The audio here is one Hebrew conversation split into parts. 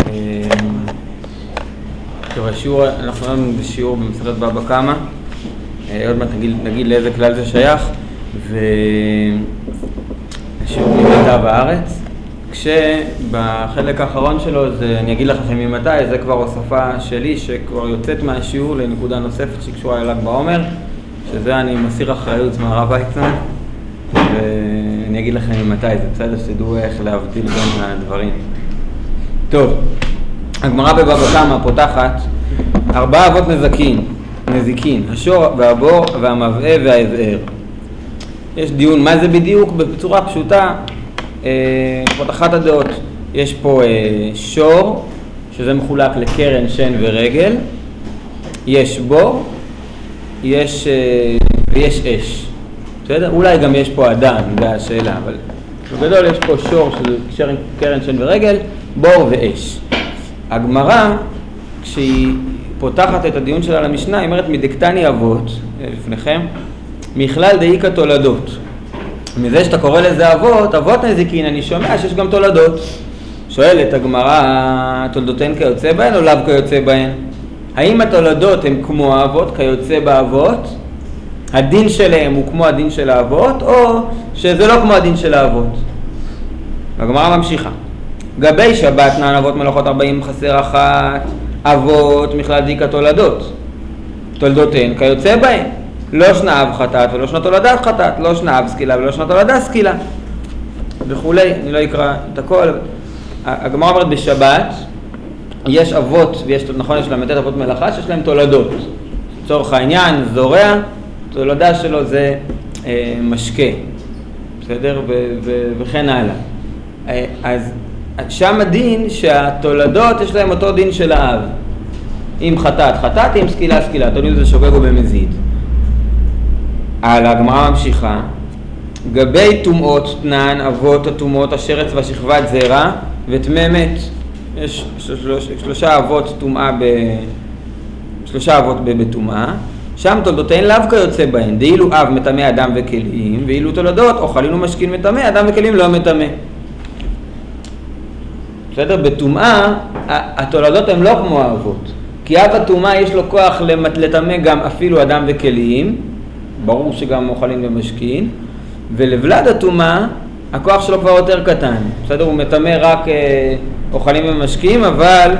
השיעור, אנחנו היום בשיעור במסכת בבא קמא, עוד מעט נגיד לאיזה כלל זה שייך, והשיעור ממתי בארץ, כשבחלק האחרון שלו, אני אגיד לכם ממתי, זה כבר הוספה שלי שכבר יוצאת מהשיעור לנקודה נוספת שקשורה ל"ג בעומר, שזה אני מסיר אחריות מהרב ויצמן, ואני אגיד לכם ממתי, זה בסדר שתדעו איך להבדיל בין הדברים. טוב, הגמרא בבבא קמא פותחת 4 אבות נזיקין, השור והבור והמבעה וההבער. יש דיון מה זה בדיוק, בצורה פשוטה, אחת הדעות, יש פה שור, שזה מחולק לקרן, שן ורגל, יש בור, ויש אש. בסדר? אולי גם יש פה אדם, זה השאלה, אבל בגדול יש פה שור שזה קרן, שן ורגל, בור ואש. הגמרא, כשהיא פותחת את הדיון שלה למשנה, היא אומרת מדקתני אבות, לפניכם, מכלל דאיקה תולדות. מזה שאתה קורא לזה אבות נזיקין, אני שומע שיש גם תולדות. שואלת הגמרא, תולדותיהן כיוצא בהן או לאו כיוצא בהן? האם התולדות הן כמו האבות, כיוצא באבות? הדין שלהם הוא כמו הדין של האבות, או שזה לא כמו הדין של האבות? הגמרא ממשיכה. גבי שבת נען אבות מלאכות 40 חסר אחת, אבות מכלל דאיקה תולדות. תולדותיהן כיוצא בהן. לא שנה אב חטאת ולא שנה תולדת חטאת, לא שנה אב סקילה ולא שנה תולדה סקילה וכולי. אני לא אקרא את הכל. הגמרא אומרת בשבת יש אבות, ויש, נכון, יש להם את אבות מלאכה שיש להם תולדות. לצורך העניין, זורע, תולדה שלו זה משקה, בסדר? וכן הלאה. אז שם הדין שהתולדות יש להם אותו דין של האב. אם חטאת, אם סקילה, תולדות זה שוגג או במזיד. על הגמרא ממשיכה, גבי טומאות תנן אבות הטומאות השרץ והשכבת זרע וטמא מת. יש 3 אבות בטומאה, שם תולדותיהן לאו כיוצא בהן, דאילו אב מטמא אדם וכלים, ואילו תולדות אוכלים ומשקין מטמא, אדם וכלים לא מטמא. בסדר? בטומאה התולדות הן לא כמו האבות, כי אב הטומאה יש לו כוח לטמא גם אפילו אדם וכלים, ברור שגם אוכלים ומשקין, ולבלד הטומאה הכוח שלו כבר יותר קטן. בסדר? הוא מטמא רק אוכלים ומשקין, אבל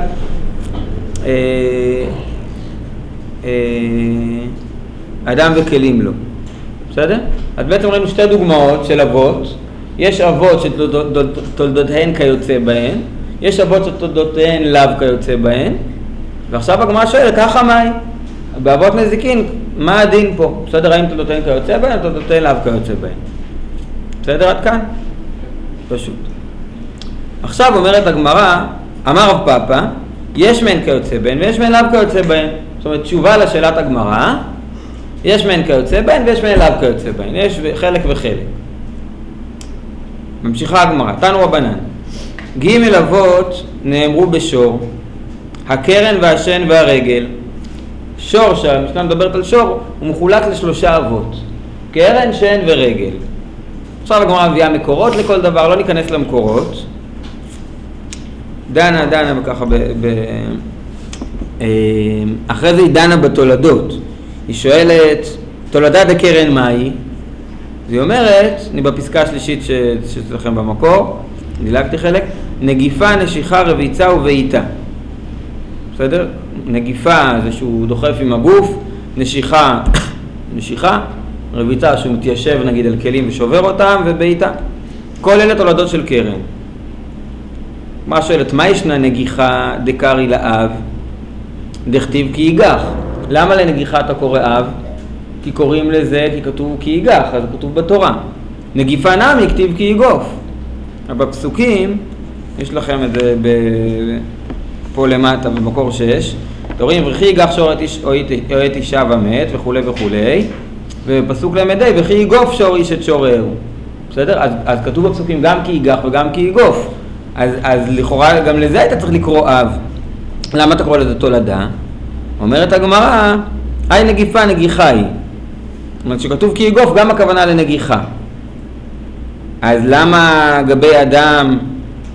אדם וכלים לא. בסדר? אז בעצם ראינו 2 דוגמאות של אבות. יש אבות שתולדותיהן כיוצא בהן, יש אבות שתולדותיהן לאו כיוצא בהן, ועכשיו הגמרא שואלת, ככה מהי? באבות נזיקין, מה הדין פה? בסדר, האם תולדותיהן כיוצא בהן או תולדותיהן לאו כיוצא בהן? בסדר עד כאן? פשוט. עכשיו אומרת הגמרא, אמר רב פאפא, יש מהן כיוצא בהן ויש מהן לאו כיוצא בהן. זאת אומרת, תשובה לשאלת הגמרא, יש מהן כיוצא בהן ויש מהן לאו כיוצא בהן. יש חלק וחלק. ממשיכה הגמרא, תנו רבנן. ג' אבות נאמרו בשור, הקרן והשן והרגל. שור, שהמשנה מדברת על שור, הוא מחולק ל3 אבות, קרן, שן ורגל. עכשיו הגמרא מביאה מקורות לכל דבר, לא ניכנס למקורות. דנה ככה אחרי זה היא דנה בתולדות. היא שואלת, תולדה דקרן מהי? היא אומרת, אני בפסקה השלישית שצלכם במקור, דילגתי חלק, נגיפה, נשיכה, רביצה ובעיטה. בסדר? נגיפה זה שהוא דוחף עם הגוף, נשיכה, רביצה שהוא מתיישב נגיד על כלים ושובר אותם, ובעיטה. כל אלה תולדות של קרן. מה שואלת, מה ישנה נגיחה דקרי לאב? דכתיב כי ייגח. למה לנגיחה אתה קורא אב? כי קוראים לזה, כי כתוב כי ייגח, אז כתוב בתורה. נגיפה נמי כתיב כי ייגוף. בפסוקים, יש לכם את זה פה למטה במקור 6, תורים וכי ייגח שור או את אישה ומת וכולי וכולי, ובפסוק למדי וכי ייגוף שור איש את שורהו. בסדר? אז כתוב בפסוקים גם כי ייגח וגם כי ייגוף. אז לכאורה גם לזה היית צריך לקרוא אב. למה אתה קורא לזה תולדה? אומרת הגמרא, היי נגיפה נגיחה היא. זאת אומרת שכתוב כי ייגוף גם הכוונה לנגיחה. אז למה גבי אדם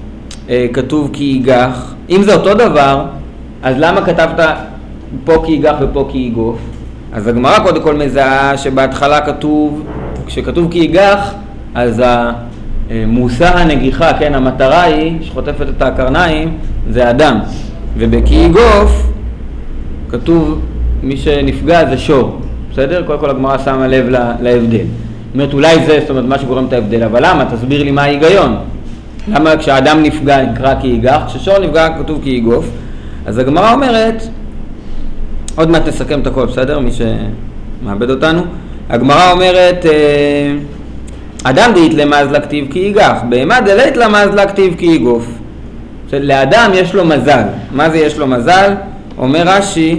כתוב כי ייגח? אם זה אותו דבר, אז למה כתבת פה כי ייגח ופה כי ייגוף? אז הגמרא קודם כל מזהה שבהתחלה כתוב, כשכתוב כי ייגח, אז מושא הנגיחה, כן, המטרה היא שחוטפת את הקרניים, זה אדם. ובכי ייגוף, כתוב מי שנפגע זה שור. בסדר? קודם כל הגמרא שמה לב להבדל. זאת אומרת, אולי זה, זאת אומרת, מה שגורם את ההבדל, אבל למה? תסביר לי מה ההיגיון. למה כשאדם נפגע נקרא כי ייגח, כששור נפגע כתוב כי ייגוף? אז הגמרא אומרת, עוד מעט נסכם את הכל, בסדר? מי שמאבד אותנו. הגמרא אומרת, אדם דאית למז לכתיב כי ייגח, בהמה דלית למז לכתיב כי ייגוף. לאדם יש לו מזל. מה זה יש לו מזל? אומר רש"י,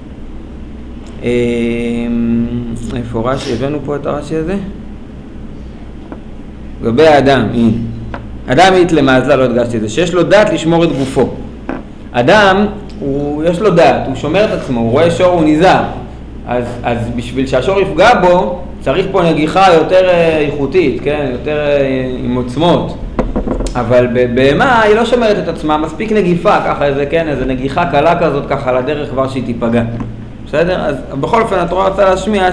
איפה רש"י? הבאנו פה את הרש"י הזה? לגבי האדם, אדם דאית למז, לא הדגשתי את זה, שיש לו דעת לשמור את גופו. אדם, יש לו דעת, הוא שומר את עצמו, הוא רואה שור, הוא נזהר. אז בשביל שהשור יפגע בו, צריך פה נגיחה יותר איכותית, כן? יותר עם עוצמות. אבל בהמה היא לא שומרת את עצמה, מספיק נגיפה, ככה איזה, כן, איזה נגיחה קלה כזאת, ככה על הדרך כבר שהיא תיפגע. בסדר? אז בכל אופן, התורה רוצה להשמיע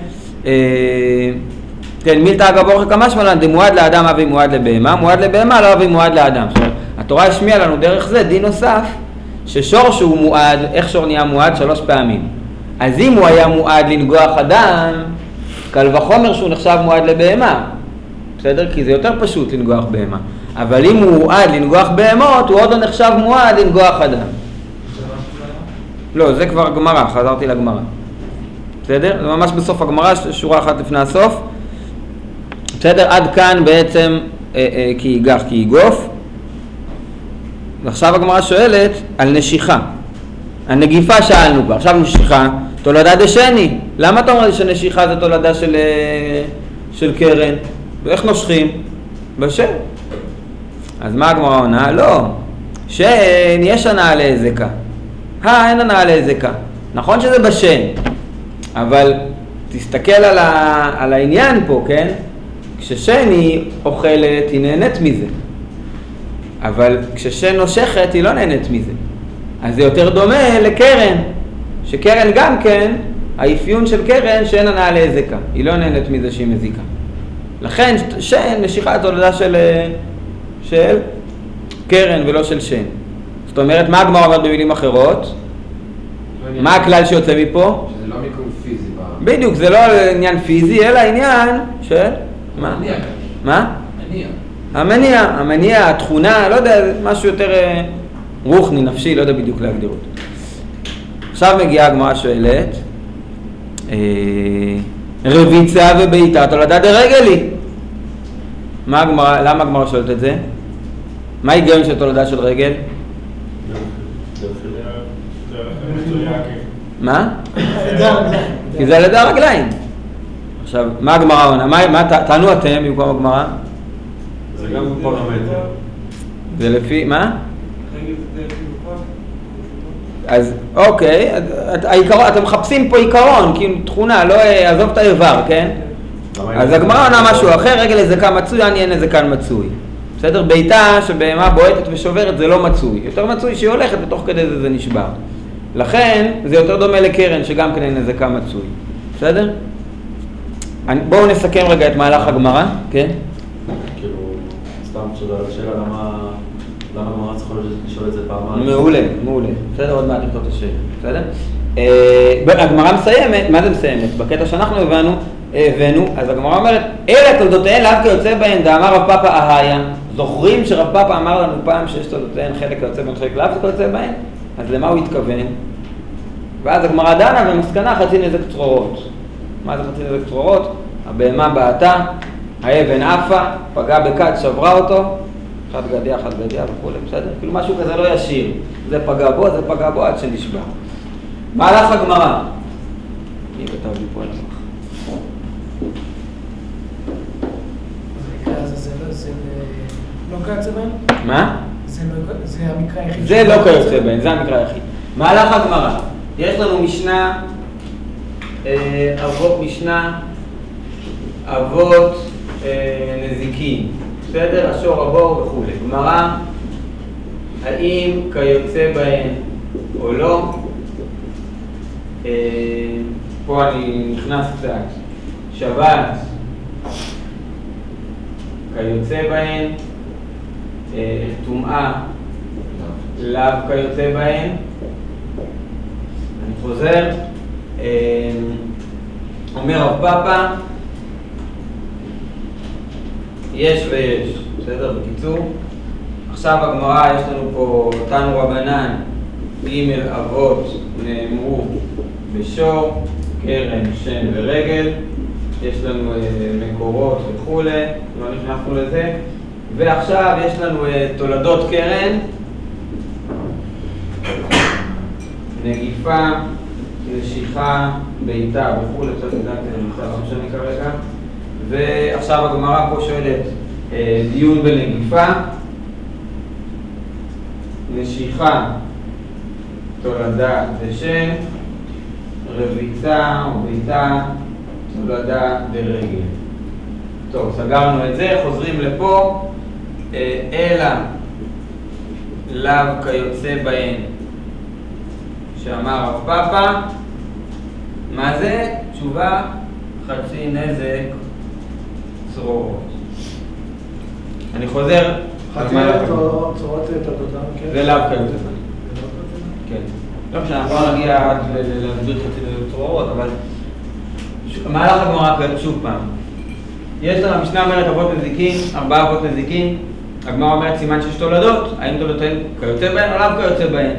כן, מילתא אגב אורך כמשמע לן, דמועד לאדם אבי מועד לבהמה, מועד לבהמה לא אבי מועד לאדם. זאת אומרת, התורה השמיעה לנו דרך זה דין נוסף, ששור שהוא מועד, איך שור נהיה מועד? 3 פעמים. אז אם הוא היה מועד לנגוח אדם, קל וחומר שהוא נחשב מועד לבהמה. בסדר? כי זה יותר פשוט לנגוח בהמה. אבל אם הוא מועד לנגוח בהמות, הוא עוד לא נחשב מועד לנגוח אדם. לא, זה כבר גמרא, חזרתי לגמרא. בסדר? זה ממש בסוף הגמרא, שורה אחת לפני הסוף. בסדר? עד כאן בעצם כי ייגח, כי ייגוף. ועכשיו הגמרא שואלת על נשיכה. הנגיפה שאלנו כבר, עכשיו נשיכה, תולדה דשני. למה אתה אומר שנשיכה זה תולדה של קרן? ואיך נושכים? בשן. אז מה הגמרא עונה? לא. שן יש הנאה להזקה. אין הנאה להזקה. נכון שזה בשן, אבל תסתכל על העניין פה, כן? כששן היא אוכלת, היא נהנית מזה. אבל כששן נושכת, היא לא נהנית מזה. אז זה יותר דומה לקרן. שקרן גם כן, האפיון של קרן שאין הנאה להזקה. היא לא נהנית מזה שהיא מזיקה. לכן שן, נשיכה את תולדה של קרן ולא של שן. זאת אומרת, מה הגמרא אומרת במילים אחרות? מה הכלל שיוצא מפה? שזה לא מיקום פיזי. בדיוק, זה לא עניין פיזי, אלא עניין של... מה? מה? המניע, התכונה, לא יודע, משהו יותר רוחני, נפשי, לא יודע בדיוק להגדיר אותו. עכשיו מגיעה הגמרא שואלת, רביצה ובעיטה תולדה דרגלי. למה הגמרא שואלת את זה? מה ההיגיון של תולדה של רגל? מה? כי זה על ידי הרגליים. עכשיו, מה הגמרא עונה? תענו אתם במקום הגמרא? זה גם פרמטר. זה לפי, מה? אז אוקיי, אתם מחפשים פה עיקרון, כאילו תכונה, לא עזוב את האיבר, כן? אז הגמרא עונה משהו אחר, רגל הזקה מצוי, אין הזקן מצוי. בסדר? בעיטה שבהמה בועטת ושוברת זה לא מצוי. יותר מצוי שהיא הולכת ותוך כדי זה נשבר. לכן זה יותר דומה לקרן שגם כן אין הזקה מצוי. בסדר? בואו נסכם רגע את מהלך הגמרא, כן? כאילו, סתם שאלה למה הגמרא צריכה לשאול את זה פעמיים? מעולה. בסדר, עוד מעט נכתוב את השאלה. בסדר? הגמרא מסיימת, מה זה מסיימת? בקטע שאנחנו הבאנו, אז הגמרא אומרת, אלה תולדותיהן לאו כיוצא בהן, דאמר רב פאפא אהיה. זוכרים שרב פאפא אמר לנו פעם שיש תולדותיהן חלק כיוצא בהן, חלק לאו כיוצא בהן? אז למה הוא התכוון? ואז הגמרא דנה ומסקנה חצי נזק צרורות. מה זה חצי נזק צרורות? הבהמה בעטה, האבן עפה, פגעה בכד, שברה אותו, אחד גדיה וכו', בסדר? כאילו משהו כזה לא ישיר. זה פגע בו עד שנשבר. מהלך הגמרא. מי כתב לי פה על המח? זה לא כיוצא בהן? מה? זה המקרה היחיד. זה לא כיוצא בהן, זה המקרה היחיד. מהלך הגמרא. יש לנו משנה, אבות נזיקים, בסדר? השור הבור וכו'. גמרא האם כיוצא בהן או לא. פה אני נכנס קצת. שבת, כיוצא בהן, טומאה, לאו כיוצא בהן. אני חוזר, אומר רב פאפא, יש ויש, בסדר? בקיצור, עכשיו הגמרא, יש לנו פה תנו רבנן, ג' אבות נאמרו בשור, קרן, שן ורגל, יש לנו מקורות וכו', לא נכנסנו לזה, ועכשיו יש לנו תולדות קרן, נגיפה, נשיכה, בעיטה וכו', קצת נדעת נמצא, לא משנה כרגע, ועכשיו הגמרא פה שואלת דיון בנגיפה, נשיכה, תולדה ושן, רביצה או בעיטה, תולדה ורגל. טוב, סגרנו את זה, חוזרים לפה, אלא לאו כיוצא בהן, שאמר רב פאפא, מה זה? תשובה, חצי נזק, צרורות. אני חוזר. חצי צרורות תולדותם, כן? זה לאו כיוצא בהן. כן. לא משנה, אנחנו לא נגיע עד להסביר חצי צרורות, אבל מהלך הגמרא שוב פעם. יש לנו, המשנה אומרת אבות נזיקין, 4 אבות נזיקין, הגמרא אומרת סימן 6 תולדות, האם תולדותיהן כיוצא בהן או לאו כיוצא בהן?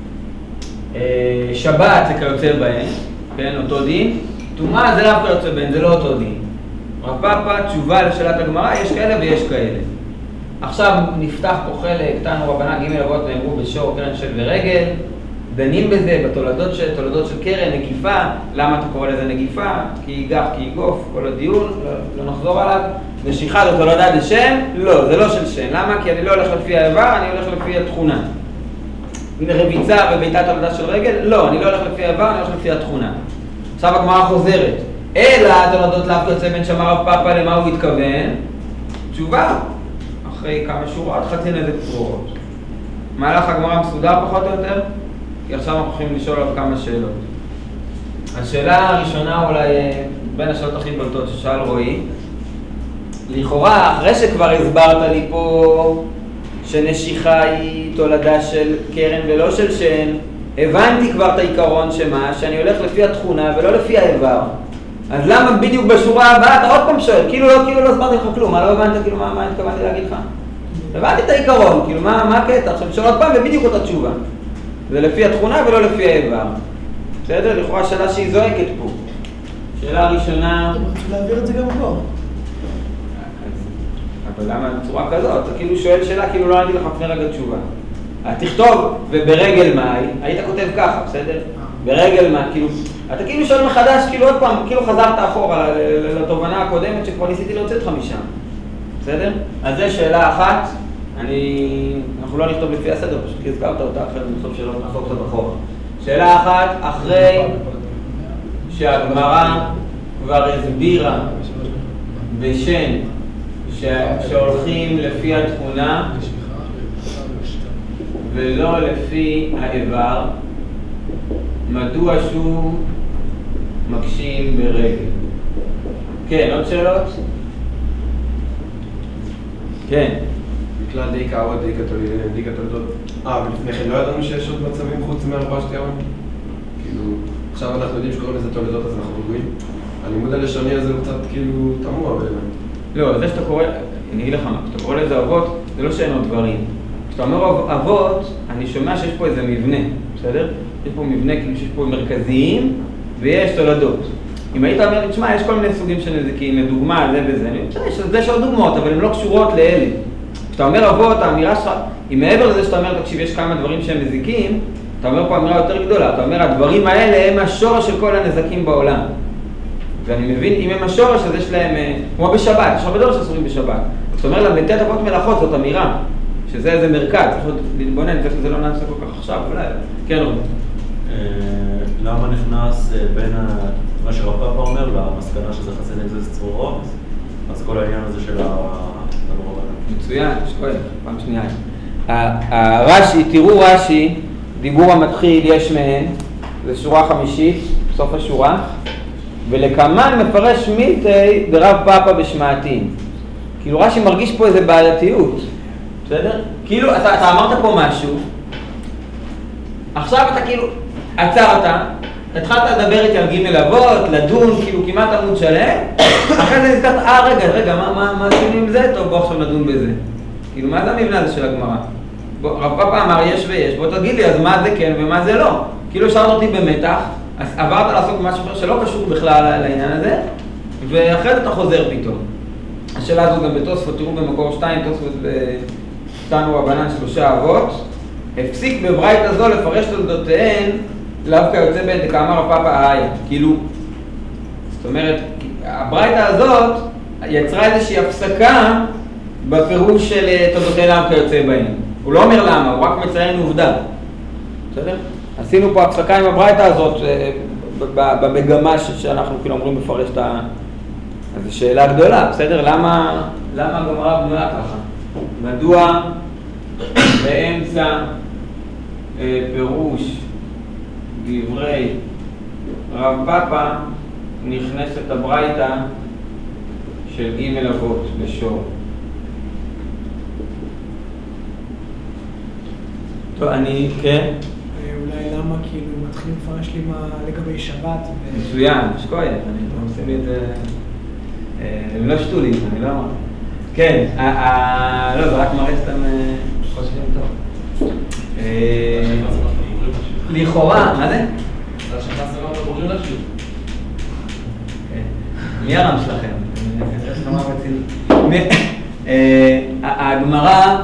שבת זה כיוצא בהן, כן, אותו דין, טומאה זה לאו כיוצא בהן, זה לא אותו דין. רב פאפא, תשובה לשאלת הגמרא, יש כאלה ויש כאלה. עכשיו נפתח פה חלק, תנו רבנן ג' אבות נאמרו בשור, קרן, שן ורגל, דנים בזה בתולדות של קרן, נגיפה, למה אתה קורא לזה נגיפה? כי ייגח, כי ייגוף, כל הדיון, לא נחזור עליו. נשיכה זה תולדה דשן? לא, זה לא של שן. למה? כי אני לא הולך לפי האיבר, אני הולך לפי התכונה. רביצה ובעיטה תולדה של רגל? לא, אני לא הולך לפי האיבר, אני הולך לפי התכונה. עכשיו הגמרא חוזרת. אלא תולדות לאו כיוצא בהן, שאמר רב פאפא, למה הוא התכוון? תשובה, אחרי כמה שורות, חצי נזק צרורות. מהלך הגמרא מסודר פחות או יותר? כי עכשיו אנחנו יכולים לשאול עליו כמה שאלות. השאלה הראשונה אולי בין השאלות הכי בולטות ששאל רועי, לכאורה אחרי שכבר הסברת לי פה שנשיכה היא תולדה של קרן ולא של שן, הבנתי כבר את העיקרון שאני הולך לפי התכונה ולא לפי האיבר. אז למה בדיוק בשורה הבאה אתה עוד פעם שואל? כאילו לא הסברתי לך כלום, מה לא הבנת? כאילו מה התכוונתי להגיד לך? הבנתי את העיקרון, כאילו מה הקטע? עכשיו נשאל עוד פעם ובדיוק אותה תשובה. זה לפי התכונה ולא לפי האיבר. בסדר? לכאורה שאלה שהיא זועקת פה. שאלה ראשונה... אתם רוצים להעביר את זה גם פה. אבל למה בצורה כזאת? אתה כאילו שואל שאלה, כאילו לא עניתי לך לפני רגע תשובה. תכתוב, וברגל מאי, היית כותב ככה, בסדר? ברגל מאי, כאילו... אתה כאילו שואל מחדש, כאילו עוד פעם, כאילו חזרת אחורה לתובנה הקודמת שכבר ניסיתי להוציא אותך משם. בסדר? אז זו שאלה אחת. אנחנו לא נכתוב לפי הסדר, פשוט כי הזכרת אותה, אחרת נכתוב שאלות נחזור קצת אחורה. שאלה אחת, אחרי שהגמרא כבר הסבירה בשן שהולכים לפי התכונה ולא לפי האיבר, מדוע שוב מקשים ברגל? כן, עוד שאלות? כן. בכלל דיקה עוד דיקה תולדות. ולפני כן לא ידענו שיש עוד מצבים חוץ מארבע שתיאוריה? כאילו, עכשיו אנחנו יודעים שקוראים לזה תולדות אז אנחנו רגועים. הלימוד הלשוני הזה הוא קצת כאילו תמוה בעיניי. לא, זה שאתה קורא, אני אגיד לך מה, כשאתה קורא לזה אבות, זה לא שאין עוד דברים. כשאתה אומר אבות, אני שומע שיש פה איזה מבנה, בסדר? יש פה מבנה כאילו שיש פה מרכזיים ויש תולדות. אם היית אומר, תשמע, יש כל מיני סוגים של נזקים, לדוגמה, זה וזה, יש עוד דוגמאות, אבל הן לא קשורות לאלה. כשאתה אומר אבות, האמירה שלך, אם מעבר לזה שאתה אומר, תקשיב, יש כמה דברים שהם נזיקים, אתה אומר פה אמירה יותר גדולה, אתה אומר, הדברים האלה הם השורש של כל הנזקים בעולם. ואני מבין, אם הם השורש, אז יש להם, כמו בשבת, יש הרבה דברים שאסורים בשבת. זאת אומרת, לתת אבות מלאכות, זאת אמירה, שזה איזה מרכז, צריך להתבונן, זה לא נעשה כל כך עכשיו, אולי, כן רובי. למה נכנס בין מה שרב פאפא אומר למסקנה שזה חצי נזק צרורות? אז כל העניין הזה של הרבנן. מצוין, שכואב, פעם שנייה. הרש"י, תראו רש"י, דיבור המתחיל יש מהן, זה שורה חמישית, בסוף השורה, ולקמן מפרש מיתי דרב פאפא בשמעתין. כאילו רש"י מרגיש פה איזה בעייתיות, בסדר? כאילו אתה אמרת פה משהו, עכשיו אתה כאילו עצרת, התחלת לדבר איתי על ג' אבות, לדון, כאילו כמעט עמוד שלם, אחרי זה נזכרת, רגע, מה עשינו עם זה? טוב, בוא עכשיו נדון בזה. כאילו, מה זה המבנה הזה של הגמרא? רב פאפא אמר יש ויש, בוא תגיד לי, אז מה זה כן ומה זה לא? כאילו השארת אותי במתח, אז עברת לעסוק במשהו שלא קשור בכלל לעניין הזה, ואחרי זה אתה חוזר פתאום. השאלה הזו גם בתוספות, תראו במקור 2, תוספות תנו רבנן 3 אבות, הפסיק בברייתא זו לפרש תולדותיהן לאו כיוצא בהן דקאמר רב פאפא אהיה. כאילו, זאת אומרת, הברייתא הזאת יצרה איזושהי הפסקה בפירוש של תולדותיהן לאו כיוצא בהן. הוא לא אומר למה, הוא רק מציין עובדה. בסדר? עשינו פה הפסקה עם הברייתא הזאת במגמה שאנחנו כאילו אומרים לפרש את ה... אז זו שאלה גדולה, בסדר? למה הגמרא בנויה ככה? מדוע באמצע פירוש דברי רב פאפא נכנסת הברייתא של ג' אבות בשור? טוב, כן? אולי למה כאילו מתחילים לפרש לי לגבי שבת? מצוין, שקויה, אני לא עושים לי את זה... הם לא שתו לי, אני לא אמר. כן, לא, זה רק מראה שאתם חושבים טוב. לכאורה, מה זה? זה השכנס אמרת בוגרים לשיר. מי הרם שלכם? הגמרא,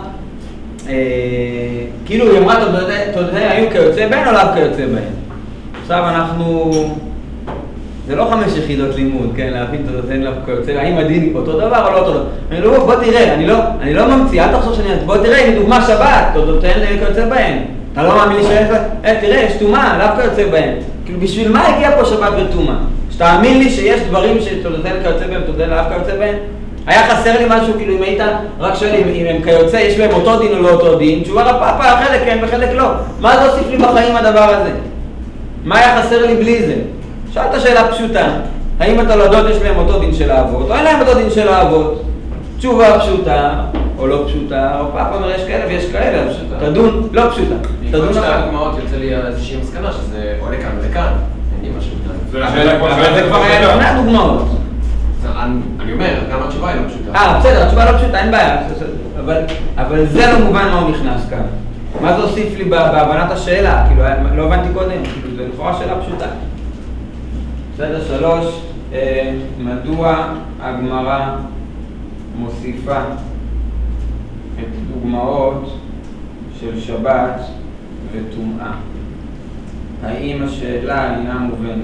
כאילו היא אמרה תולדותיהן היו כיוצא בהן או לאו כיוצא בהן? עכשיו אנחנו... זה לא 5 יחידות לימוד, כן, להבין תולדותיהן לאו כיוצא בהן, האם הדין אותו דבר או לא אותו דבר? אני לא, בוא תראה, אני לא ממציא, אל תחשוב שאני... בוא תראה, הנה דוגמה שבת, תולדותיהן כיוצא בהן. אתה לא מאמין לי שיש לה... תראה, יש תומה, לאו כיוצא בהן. כאילו, בשביל מה הגיע פה שבת ותומה? שתאמין לי שיש דברים שתולדותיהן כיוצא בהן, תולדותיהן לאו כיוצא בהן? היה חסר לי משהו, כאילו אם היית רק שואל אם הם כיוצא, יש להם אותו דין או לא אותו דין, תשובה רב פאפא, חלק כן וחלק לא. מה זה הוסיף לי בחיים הדבר הזה? מה היה חסר לי בלי זה? שאלת שאלה פשוטה, האם התולדות יש להם אותו דין של האבות, או אין להם אותו דין של האבות? תשובה פשוטה או לא פשוטה, רב פאפא אומר יש כאלה ויש כאלה, תדון, לא פשוטה. בעקבות שתי הדוגמאות יוצא לי איזושהי מסקנה שזה או לכאן ולכאן, אין לי משהו כאן. אבל זה כבר היה לפני הדוגמאות. אני אומר, גם התשובה היא לא פשוטה. בסדר, התשובה לא פשוטה, אין בעיה. אבל זה לא מובן מה הוא נכנס כאן. מה זה הוסיף לי בהבנת השאלה? כאילו, לא הבנתי קודם, כאילו, זה לכאורה שאלה פשוטה. בסדר, 3, מדוע הגמרא מוסיפה את דוגמאות של שבת וטומאה? האם השאלה אינה מובנת?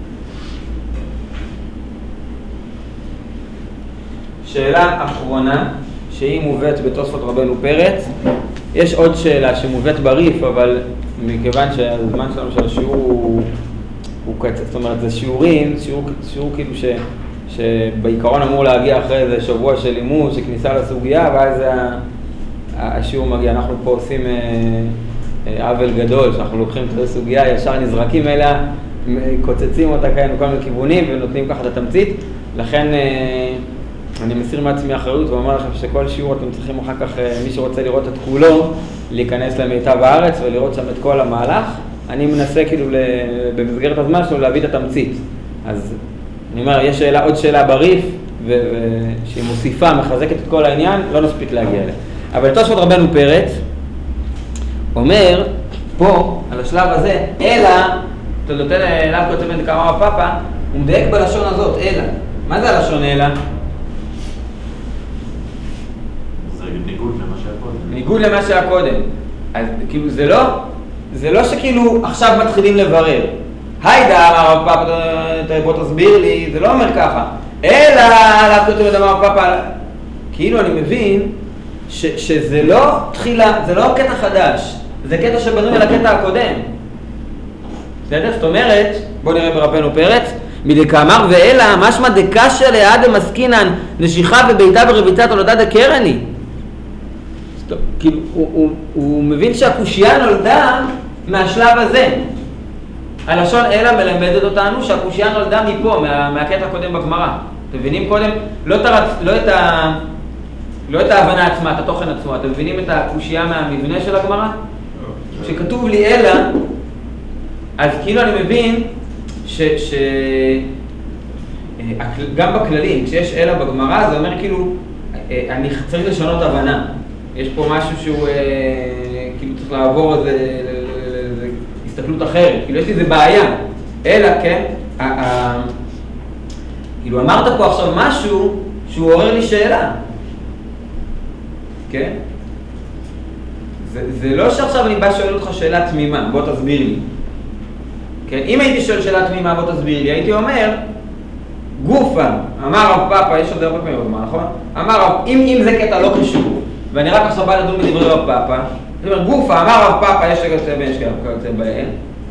שאלה אחרונה, שהיא מובאת בתוספות רבנו פרץ. יש עוד שאלה שמובאת בריף, אבל מכיוון שהזמן שלנו של השיעור הוא קצת, זאת אומרת, זה שיעור כאילו שבעיקרון אמור להגיע אחרי איזה שבוע של לימוד, של כניסה לסוגיה, ואז השיעור מגיע. אנחנו פה עושים עוול גדול, שאנחנו לוקחים את הסוגיה, ישר נזרקים אליה, קוצצים אותה כאן מכל מיני כיוונים, ונותנים ככה את התמצית. לכן אני מסיר מעצמי אחריות ואומר לכם שכל שיעור אתם צריכים אחר כך, מי שרוצה לראות את כולו, להיכנס למיטב הארץ ולראות שם את כל המהלך. אני מנסה כאילו במסגרת הזמן שלנו להביא את התמצית. אז אני אומר, יש עוד שאלה בריף, שהיא מוסיפה, מחזקת את כל העניין, לא נספיק להגיע אליה. אבל תוספות רבנו פרץ אומר פה, על השלב הזה, אלא, תולדותיהן לאו כיוצא בהן דקאמר רב פאפא, הוא מדייק בלשון הזאת, אלא. מה זה הלשון אלא? זה ניגוד למה שהיה קודם. ניגוד למה שהיה קודם. אז כאילו זה לא שכאילו עכשיו מתחילים לברר. היידה, אמר רב פאפא, בוא תסביר לי, זה לא אומר ככה. אלא, לאו כיוצא בהן דקאמר רב פאפא. כאילו אני מבין שזה לא תחילה, זה לא קטע חדש. זה קטע שבנוי על הקטע הקודם. בסדר? זאת אומרת, בוא נראה ברבנו פרץ. מדקאמר ואלא, משמע דקשיא לאדם עסקינן נשיכה וביתה ורביצה תולדה דקרני. כאילו, הוא מבין שהקושייה נולדה מהשלב הזה. הלשון אלא מלמדת אותנו שהקושייה נולדה מפה, מהקטע הקודם בגמרא. אתם מבינים קודם? לא את ההבנה עצמה, את התוכן עצמו. אתם מבינים את הקושייה מהמבנה של הגמרא? כשכתוב לי אלא, אז כאילו אני מבין גם בכללים, כשיש אלא בגמרא, זה אומר כאילו, אני צריך לשנות הבנה. יש פה משהו שהוא כאילו צריך לעבור איזה הסתכלות אחרת. כאילו יש לי איזה בעיה. אלא, כן, כאילו אמרת פה עכשיו משהו שהוא עורר לי שאלה. כן? זה לא שעכשיו אני בא שואל אותך שאלה תמימה, בוא תסביר לי. כן? אם הייתי שואל שאלה תמימה, בוא תסביר לי, הייתי אומר, גופה, אמר רב פאפה, יש עוד הרבה פעמים בגמרא, נכון? אמר רב, אם זה קטע לא קשור, ואני רק עכשיו בא לדון בדברי רב פאפה, אני אומר, גופה, אמר רב פאפה, יש כיוצא בהן, יש כיוצא בהן.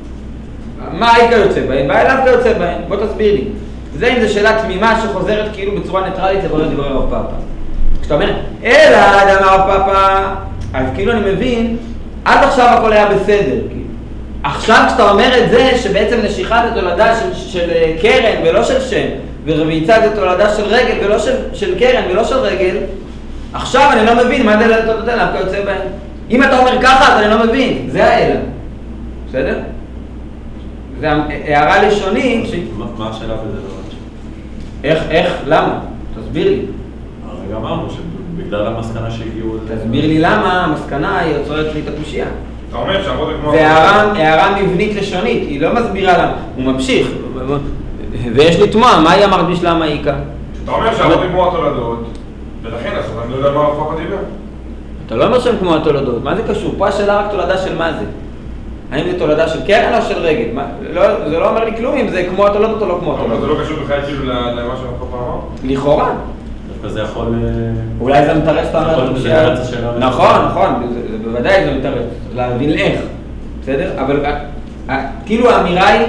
מה היית כיוצא בהן? בא אליו כיוצא בהן, בוא תסביר לי. זה אם זו שאלה תמימה שחוזרת כאילו בצורה ניטרלית לברר דברי רב פאפה. כשאתה אומר, אלא, אמר רב פאפה, אז כאילו אני מבין, עד עכשיו הכל היה בסדר, כאילו. עכשיו כשאתה אומר את זה, שבעצם נשיכה זה תולדה של קרן ולא של שם, ורביצה זה תולדה של רגל ולא של קרן ולא של רגל, עכשיו אני לא מבין מה זה לתולדה למה כיוצא בהן. אם אתה אומר ככה, אז אני לא מבין, זה האלה. בסדר? זה הערה לשונית מה השאלה בזה לא? איך? למה? תסביר לי. הרגע אמרנו שבגלל המסקנה שהגיעו... תסביר לי למה המסקנה היא יוצרת לי את הקושייה. אתה אומר שעבוד כמו... זה הערה מבנית לשונית, היא לא מסבירה למה. הוא ממשיך, ויש לי תמוה, מה היא אמרת בשלה מעיקה? אתה אומר שעבוד כמו התולדות, ולכן אז אני לא יודע מה הפוך הדיבר. אתה לא אומר שהם כמו התולדות, מה זה קשור? פה השאלה רק תולדה של מה זה? האם זה תולדה של קרן או של רגל? זה לא אומר לי כלום אם זה כמו התולדות או לא כמו התולדות. זה לא קשור בכלל כאילו למה שהפוך אמר? לכאורה. דווקא זה יכול... אולי זה מתרץ את האמרת. נכון, בוודאי זה מתרץ, להבין איך, בסדר? אבל כאילו האמירה היא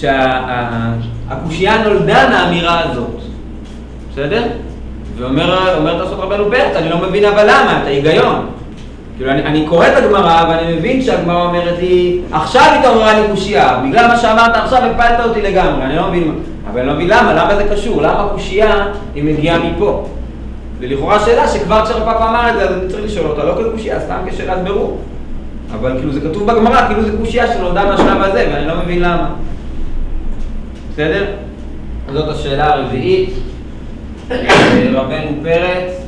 שהקושייה נולדה מהאמירה הזאת, בסדר? ואומר תעשות רבנו פרץ, אני לא מבין אבל למה, את ההיגיון. כאילו אני קורא את הגמרא ואני מבין שהגמרא אומרת לי, עכשיו התעוררה לי קושייה, בגלל מה שאמרת עכשיו הפלת אותי לגמרי, אני לא מבין, אבל אני לא מבין למה זה קשור, למה הקושייה היא מגיעה מפה? ולכאורה שאלה שכבר כשהרפאפה אמר את זה, אז אני צריך לשאול אותה, לא כקושייה, סתם כשאלת ברור. אבל כאילו זה כתוב בגמרא, כאילו זה קושייה שנולדה מהשלב הזה, ואני לא מבין למה. בסדר? זאת השאלה הרביעית. רבנו פרץ,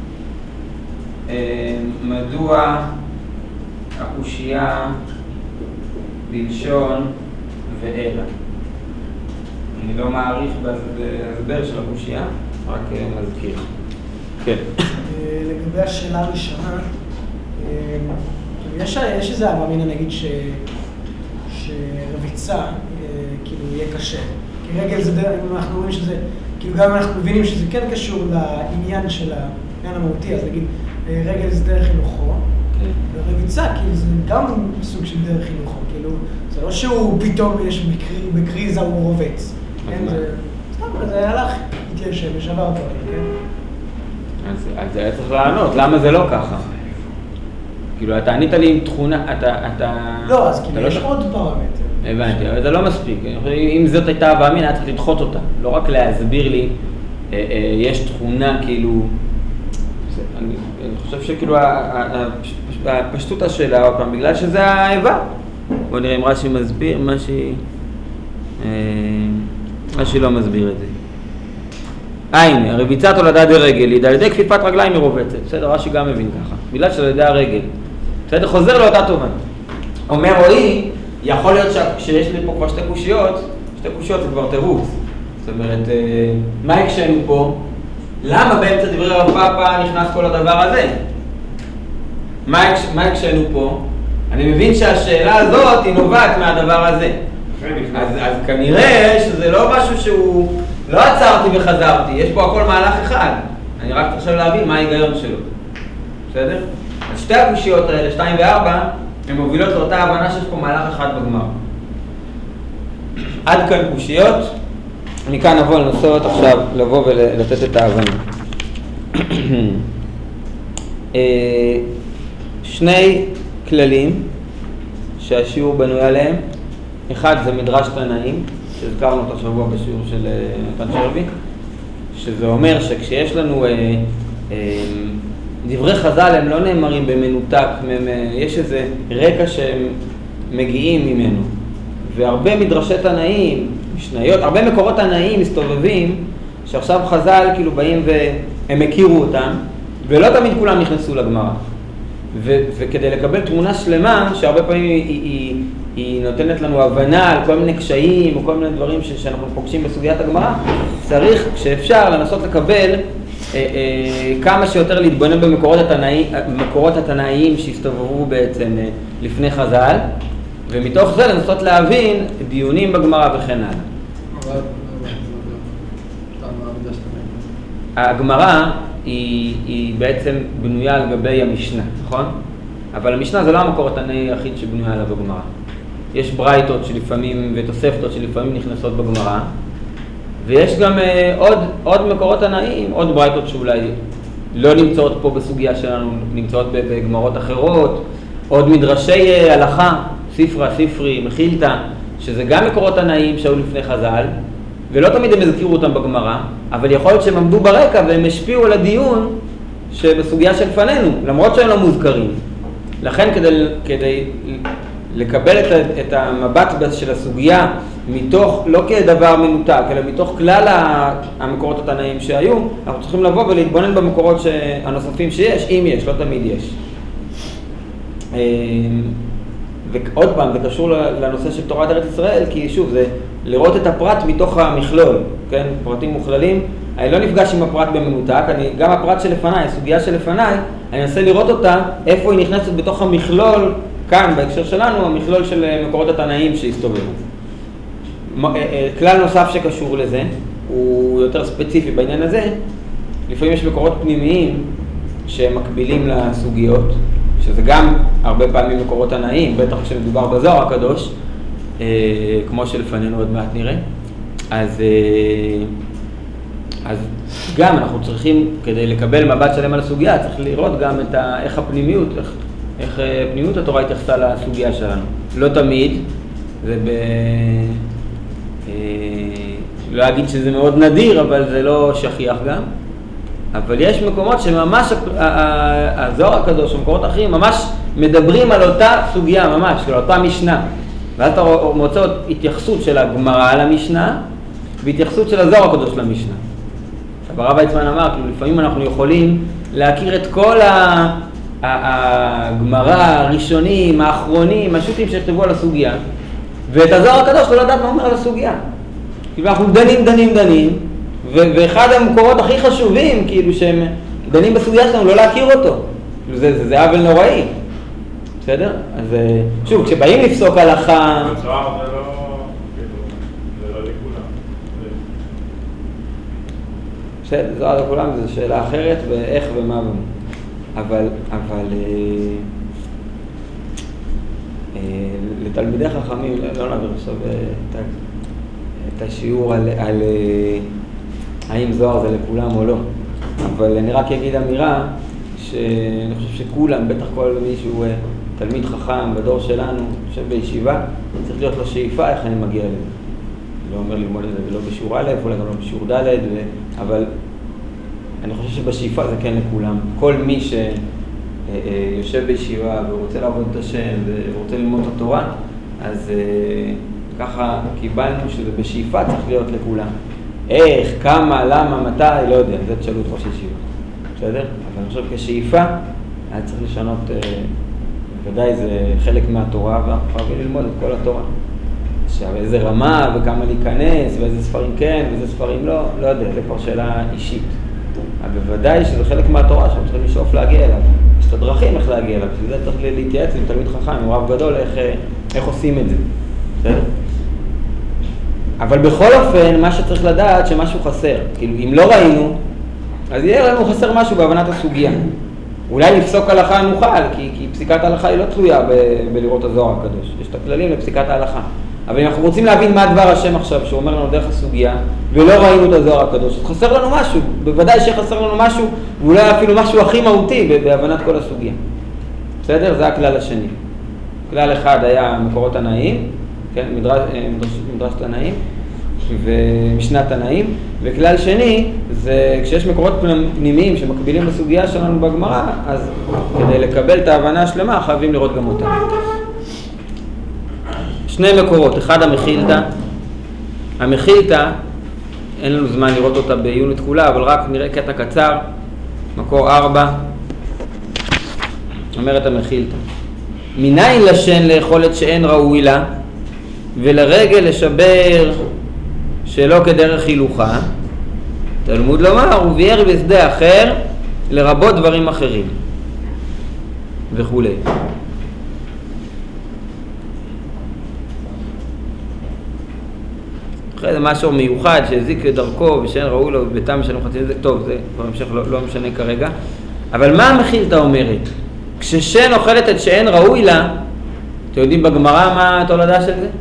מדוע הקושייה בלשון ואלה? אני לא מעריך בהסבר של הקושייה, רק מזכיר. כן. לגבי השאלה הראשונה, יש איזה המאמינה נגיד שרביצה כאילו יהיה קשה. כי רגל זה, אנחנו רואים שזה, כאילו גם אנחנו מבינים שזה כן קשור לעניין של העניין המהותי, אז נגיד רגל זה דרך חינוכו, ורביצה כאילו זה גם סוג של דרך חינוכו, כאילו זה לא שהוא פתאום יש בקריזה הוא רובץ. כן, זה הלך, התיישב ושבר אותו, כן? אז היה צריך לענות, למה זה לא ככה? כאילו, אתה ענית לי עם תכונה, אתה... לא, אז כאילו יש עוד פרמטר. הבנתי, אבל זה לא מספיק. אם זאת הייתה הבאמין, היה צריך לדחות אותה. לא רק להסביר לי, יש תכונה, כאילו... אני חושב שכאילו, הפשטות השאלה, עוד פעם, בגלל שזה האיבה. בוא נראה אם רש"י מסביר, רש"י לא מסביר את זה. הנה, הרביצה תולדה דרגל, היא על ידי כפיפת רגליים מרובצת. בסדר, רש"י גם מבין ככה. בגלל שזה על ידי הרגל. בסדר, חוזר לאותה טובה. אומר רועי, יכול להיות שיש לי פה כבר שתי קושיות זה כבר תירוץ. זאת אומרת, מה הקשנו פה? למה באמצע דברי רב פאפה נכנס כל הדבר הזה? מה הקשנו פה? אני מבין שהשאלה הזאת היא נובעת מהדבר הזה. אז כנראה שזה לא משהו שהוא... לא עצרתי וחזרתי, יש פה הכל מהלך אחד. אני רק חושב להבין מה ההיגיון שלו. בסדר? אז שתי הקושיות האלה, 2 ו-4, הן מובילות לאותה הבנה שיש פה מהלך אחד בגמר. עד כאן קושיות. מכאן נבוא לנסות עכשיו לבוא ולתת את ההבנה. שני כללים שהשיעור בנוי עליהם. אחד זה מדרש תנאים, שהזכרנו אותו שבוע בשיעור של נתן שרביק, שזה אומר שכשיש לנו דברי חז"ל הם לא נאמרים במנותק, יש איזה רקע שהם מגיעים ממנו. והרבה מדרשי תנאים, משניות, הרבה מקורות תנאים מסתובבים, שעכשיו חז"ל כאילו באים והם הכירו אותם, ולא תמיד כולם נכנסו לגמרא. וכדי לקבל תמונה שלמה, שהרבה פעמים היא נותנת לנו הבנה על כל מיני קשיים או כל מיני דברים שאנחנו פוגשים בסוגיית הגמרא, צריך כשאפשר לנסות לקבל כמה שיותר להתבונן במקורות התנאיים שהסתובבו בעצם לפני חז"ל, ומתוך זה לנסות להבין דיונים בגמרא וכן הלאה. הגמרא היא בעצם בנויה על גבי המשנה, נכון? אבל המשנה זה לא המקור התנאי היחיד שבנויה עליו בגמרא. יש ברייתות שלפעמים ותוספתות שלפעמים נכנסות בגמרא, ויש גם עוד מקורות תנאים, עוד ברייתות שאולי לא נמצאות פה בסוגיה שלנו, נמצאות בגמרות אחרות, עוד מדרשי הלכה, ספרה, ספרי, מחילתא, שזה גם מקורות תנאים שהיו לפני חז"ל, ולא תמיד הם הזכירו אותם בגמרא, אבל יכול להיות שהם עמדו ברקע והם השפיעו על הדיון שבסוגיה שלפנינו, למרות שהם לא מוזכרים. לכן כדי לקבל את המבט של הסוגיה מתוך, לא כדבר מנותק, אלא מתוך כלל המקורות התנאים שהיו, אנחנו צריכים לבוא ולהתבונן במקורות הנוספים שיש, אם יש, לא תמיד יש. ועוד פעם, זה קשור לנושא של תורת ארץ ישראל, כי שוב, זה לראות את הפרט מתוך המכלול, כן? פרטים מוכללים. אני לא נפגש עם הפרט במנותק, גם הפרט שלפניי, הסוגיה שלפניי, אני אנסה לראות אותה, איפה היא נכנסת בתוך המכלול, כאן, בהקשר שלנו, המכלול של מקורות התנאים שהסתובבו. כלל נוסף שקשור לזה, הוא יותר ספציפי בעניין הזה, לפעמים יש מקורות פנימיים שהם מקבילים לסוגיות, שזה גם הרבה פעמים מקורות תנאים, בטח כשמדובר בזוהר הקדוש, כמו שלפנינו עוד מעט נראה. אז גם אנחנו צריכים, כדי לקבל מבט שלם על הסוגיה, צריך לראות גם איך הפנימיות, איך פנימיות התורה התייחסה לסוגיה שלנו. לא תמיד, לא אגיד שזה מאוד נדיר, אבל זה לא שכיח גם. אבל יש מקומות שממש הזוהר הקדוש, המקורות אחרים, ממש מדברים על אותה סוגיה, ממש, על אותה משנה. ואז אתה מוצא התייחסות של הגמרא על המשנה, והתייחסות של הזוהר הקדוש למשנה. הרב ויצמן אמר, כאילו לפעמים אנחנו יכולים להכיר את כל הגמרא הראשונים, האחרונים, השו"תים שכתבו על הסוגיה, ואת הזוהר הקדוש לא לדעת מה אומר על הסוגיה. כאילו אנחנו דנים, ואחד המקורות הכי חשובים, כאילו שהם דנים בסוגיה שלנו, לא להכיר אותו. זה עוול נוראי. בסדר? אז שוב, כשבאים לפסוק הלכה... בצוהר זה לא לכולם. בסדר, זה לא לכולם, זו שאלה אחרת, ואיך ומה ומה. אבל לתלמידי חכמים, לא נעביר עכשיו את השיעור על האם זוהר זה לכולם או לא. אבל אני רק אגיד אמירה שאני חושב שכולם, בטח כל מישהו תלמיד חכם בדור שלנו, יושב בישיבה, צריך להיות לו שאיפה איך אני מגיע לזה. לא אומר ללמוד את זה ולא בשיעור א', אולי גם לא בשיעור ד', אבל אני חושב שבשאיפה זה כן לכולם. כל מי שיושב בישיבה ורוצה לעבוד את השם ורוצה ללמוד את התורה, אז ככה קיבלנו שזה בשאיפה צריך להיות לכולם. איך, כמה, למה, מתי, לא יודע, זה תשאלו את ראש ישיבה. בסדר? אבל אני חושב כשאיפה, היה צריך לשנות, ודאי זה חלק מהתורה, ואנחנו חייבים ללמוד את כל התורה. עכשיו, איזה רמה וכמה להיכנס, ואיזה ספרים כן, ואיזה ספרים לא, לא יודע, זה כבר שאלה אישית. אבל בוודאי שזה חלק מהתורה, שאנחנו צריכים לשאוף להגיע אליו. יש את הדרכים איך להגיע אליו, בשביל זה צריך להתייעץ עם תלמיד חכם, עם רב גדול, איך עושים את זה. בסדר? אבל בכל אופן, מה שצריך לדעת שמשהו חסר. כאילו, אם לא ראינו, אז יהיה לנו חסר משהו בהבנת הסוגיה. אולי לפסוק הלכה נוכל, כי פסיקת ההלכה היא לא תלויה בלראות הזוהר הקדוש. יש את הכללים לפסיקת ההלכה. אבל אם אנחנו רוצים להבין מה דבר השם עכשיו, שהוא אומר לנו דרך הסוגיה, ולא ראינו את הזוהר הקדוש, אז חסר לנו משהו. בוודאי שחסר לנו משהו, ואולי אפילו משהו הכי מהותי בהבנת כל הסוגיה. בסדר? זה הכלל השני. כלל אחד היה מקורות תנאים, כן? מדרש תנאים ומשנת תנאים, וכלל שני זה כשיש מקורות פנימיים שמקבילים בסוגיה שלנו בגמרא, אז כדי לקבל את ההבנה השלמה חייבים לראות גם אותה. שני מקורות, אחד המחילתא. המחילתא, אין לנו זמן לראות אותה בעיונית כולה, אבל רק נראה קטע קצר. מקור 4, אומרת המחילתא. מניין לשן לאכול את שאין ראוי לה, ולרגל לשבר שלא כדרך הילוכה, תלמוד לומר, וביער בשדה אחר, לרבות דברים אחרים, וכו'. אחרי זה משהו מיוחד שהזיק לדרכו ושאין ראוי לו בביתם שלנו חצי זה, טוב, זה כבר המשך לא משנה כרגע. אבל מה המחילתא אומרת? כששן אוכלת את שאין ראוי לה, אתם יודעים בגמרא מה התולדה של זה?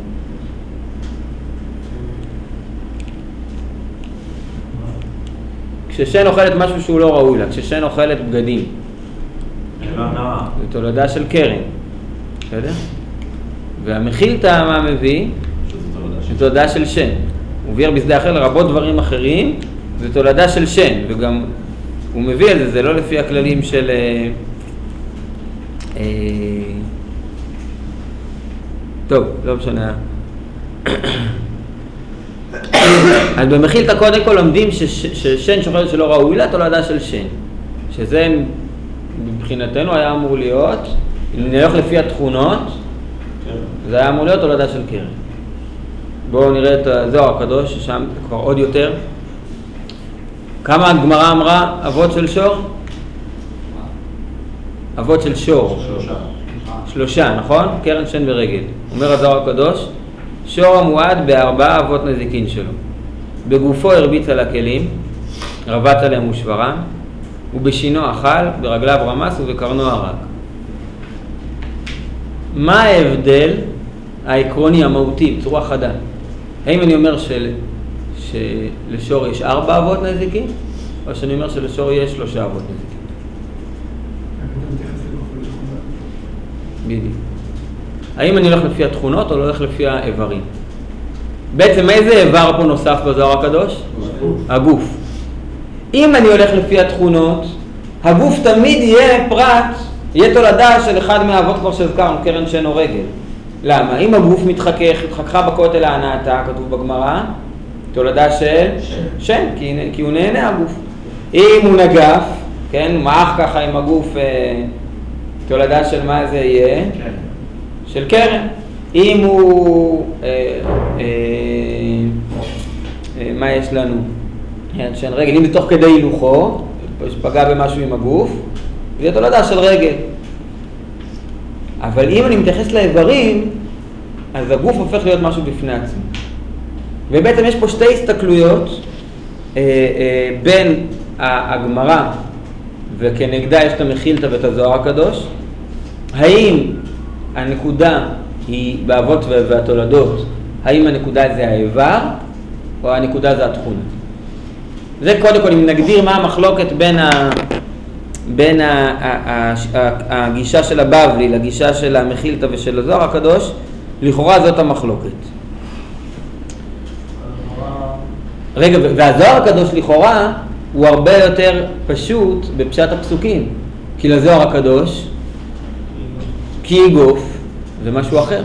כששן אוכלת משהו שהוא לא ראוי לה, כששן אוכלת בגדים. זה תולדה של קרן, בסדר? והמחילתא מה מביא? זה תולדה של שן. וביער בשדה אחר לרבות דברים אחרים, זה תולדה של שן, וגם הוא מביא על זה, זה לא לפי הכללים של... טוב, לא משנה. אז במחילתא קודם כל לומדים ששן שוחט שלא ראוי לה, תולדה של שן. שזה מבחינתנו היה אמור להיות, אם נלך לפי התכונות, זה היה אמור להיות תולדה של קרן. בואו נראה את הזוהר הקדוש, ששם כבר עוד יותר. כמה הגמרא אמרה אבות של שור? אבות של שור. שלושה, נכון? קרן, שן ורגל. אומר הזוהר הקדוש, שור המועד בארבעה אבות נזיקין שלו. בגופו הרביץ על הכלים, רבץ עליהם ושברם, ובשינו אכל, ברגליו רמס ובקרנו הרג. מה ההבדל העקרוני המהותי בצורה חדה? האם אני אומר שלשור יש 4 אבות נזיקין, או שאני אומר שלשור יש 3 אבות נזיקין? בדיוק. האם אני הולך לפי התכונות או לא הולך לפי האיברים? בעצם איזה איבר פה נוסף בזוהר הקדוש? הגוף. אם אני הולך לפי התכונות, הגוף תמיד יהיה פרט, יהיה תולדה של אחד מהאבות כבר שהזכרנו, קרן, שן או רגל. למה? אם הגוף התחככה בכותל ההנאתה, כתוב בגמרא, תולדה של שן, כי הוא נהנה הגוף. אם הוא נגף, כן, מעך ככה עם הגוף, תולדה של מה זה יהיה? של קרן. אם הוא, מה יש לנו? שן רגל, אם זה תוך כדי הילוכו, שפגע במשהו עם הגוף, זה תולדה של רגל. אבל אם אני מתייחס לאיברים, אז הגוף הופך להיות משהו בפני עצמו. ובעצם יש פה שתי הסתכלויות בין הגמרא וכנגדה יש את המחילתא ואת הזוהר הקדוש. האם הנקודה היא באבות והתולדות, האם הנקודה זה האיבר או הנקודה זה התכונה? זה קודם כל אם נגדיר מה המחלוקת בין הגישה של הבבלי לגישה של המחילתא ושל הזוהר הקדוש, לכאורה זאת המחלוקת. רגע, והזוהר הקדוש לכאורה הוא הרבה יותר פשוט בפשט הפסוקים, כי לזוהר הקדוש כי יגוף זה משהו אחר,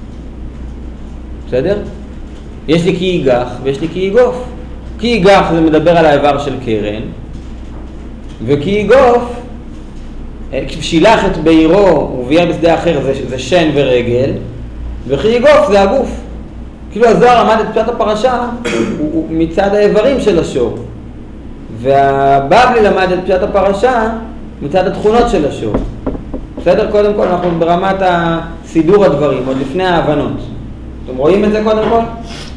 בסדר? יש לי כי ייגח ויש לי כי יגוף. כי ייגח זה מדבר על האיבר של קרן, וכי יגוף, שילח את בעירו וביער בשדה אחר זה שן ורגל, וכי יגוף זה הגוף. כאילו הזוהר למד את פשט הפרשה הוא מצד האיברים של השור, והבבלי למד את פשט הפרשה מצד התכונות של השור. בסדר? קודם כל אנחנו ברמת סידור הדברים, עוד לפני ההבנות. אתם רואים את זה קודם כל?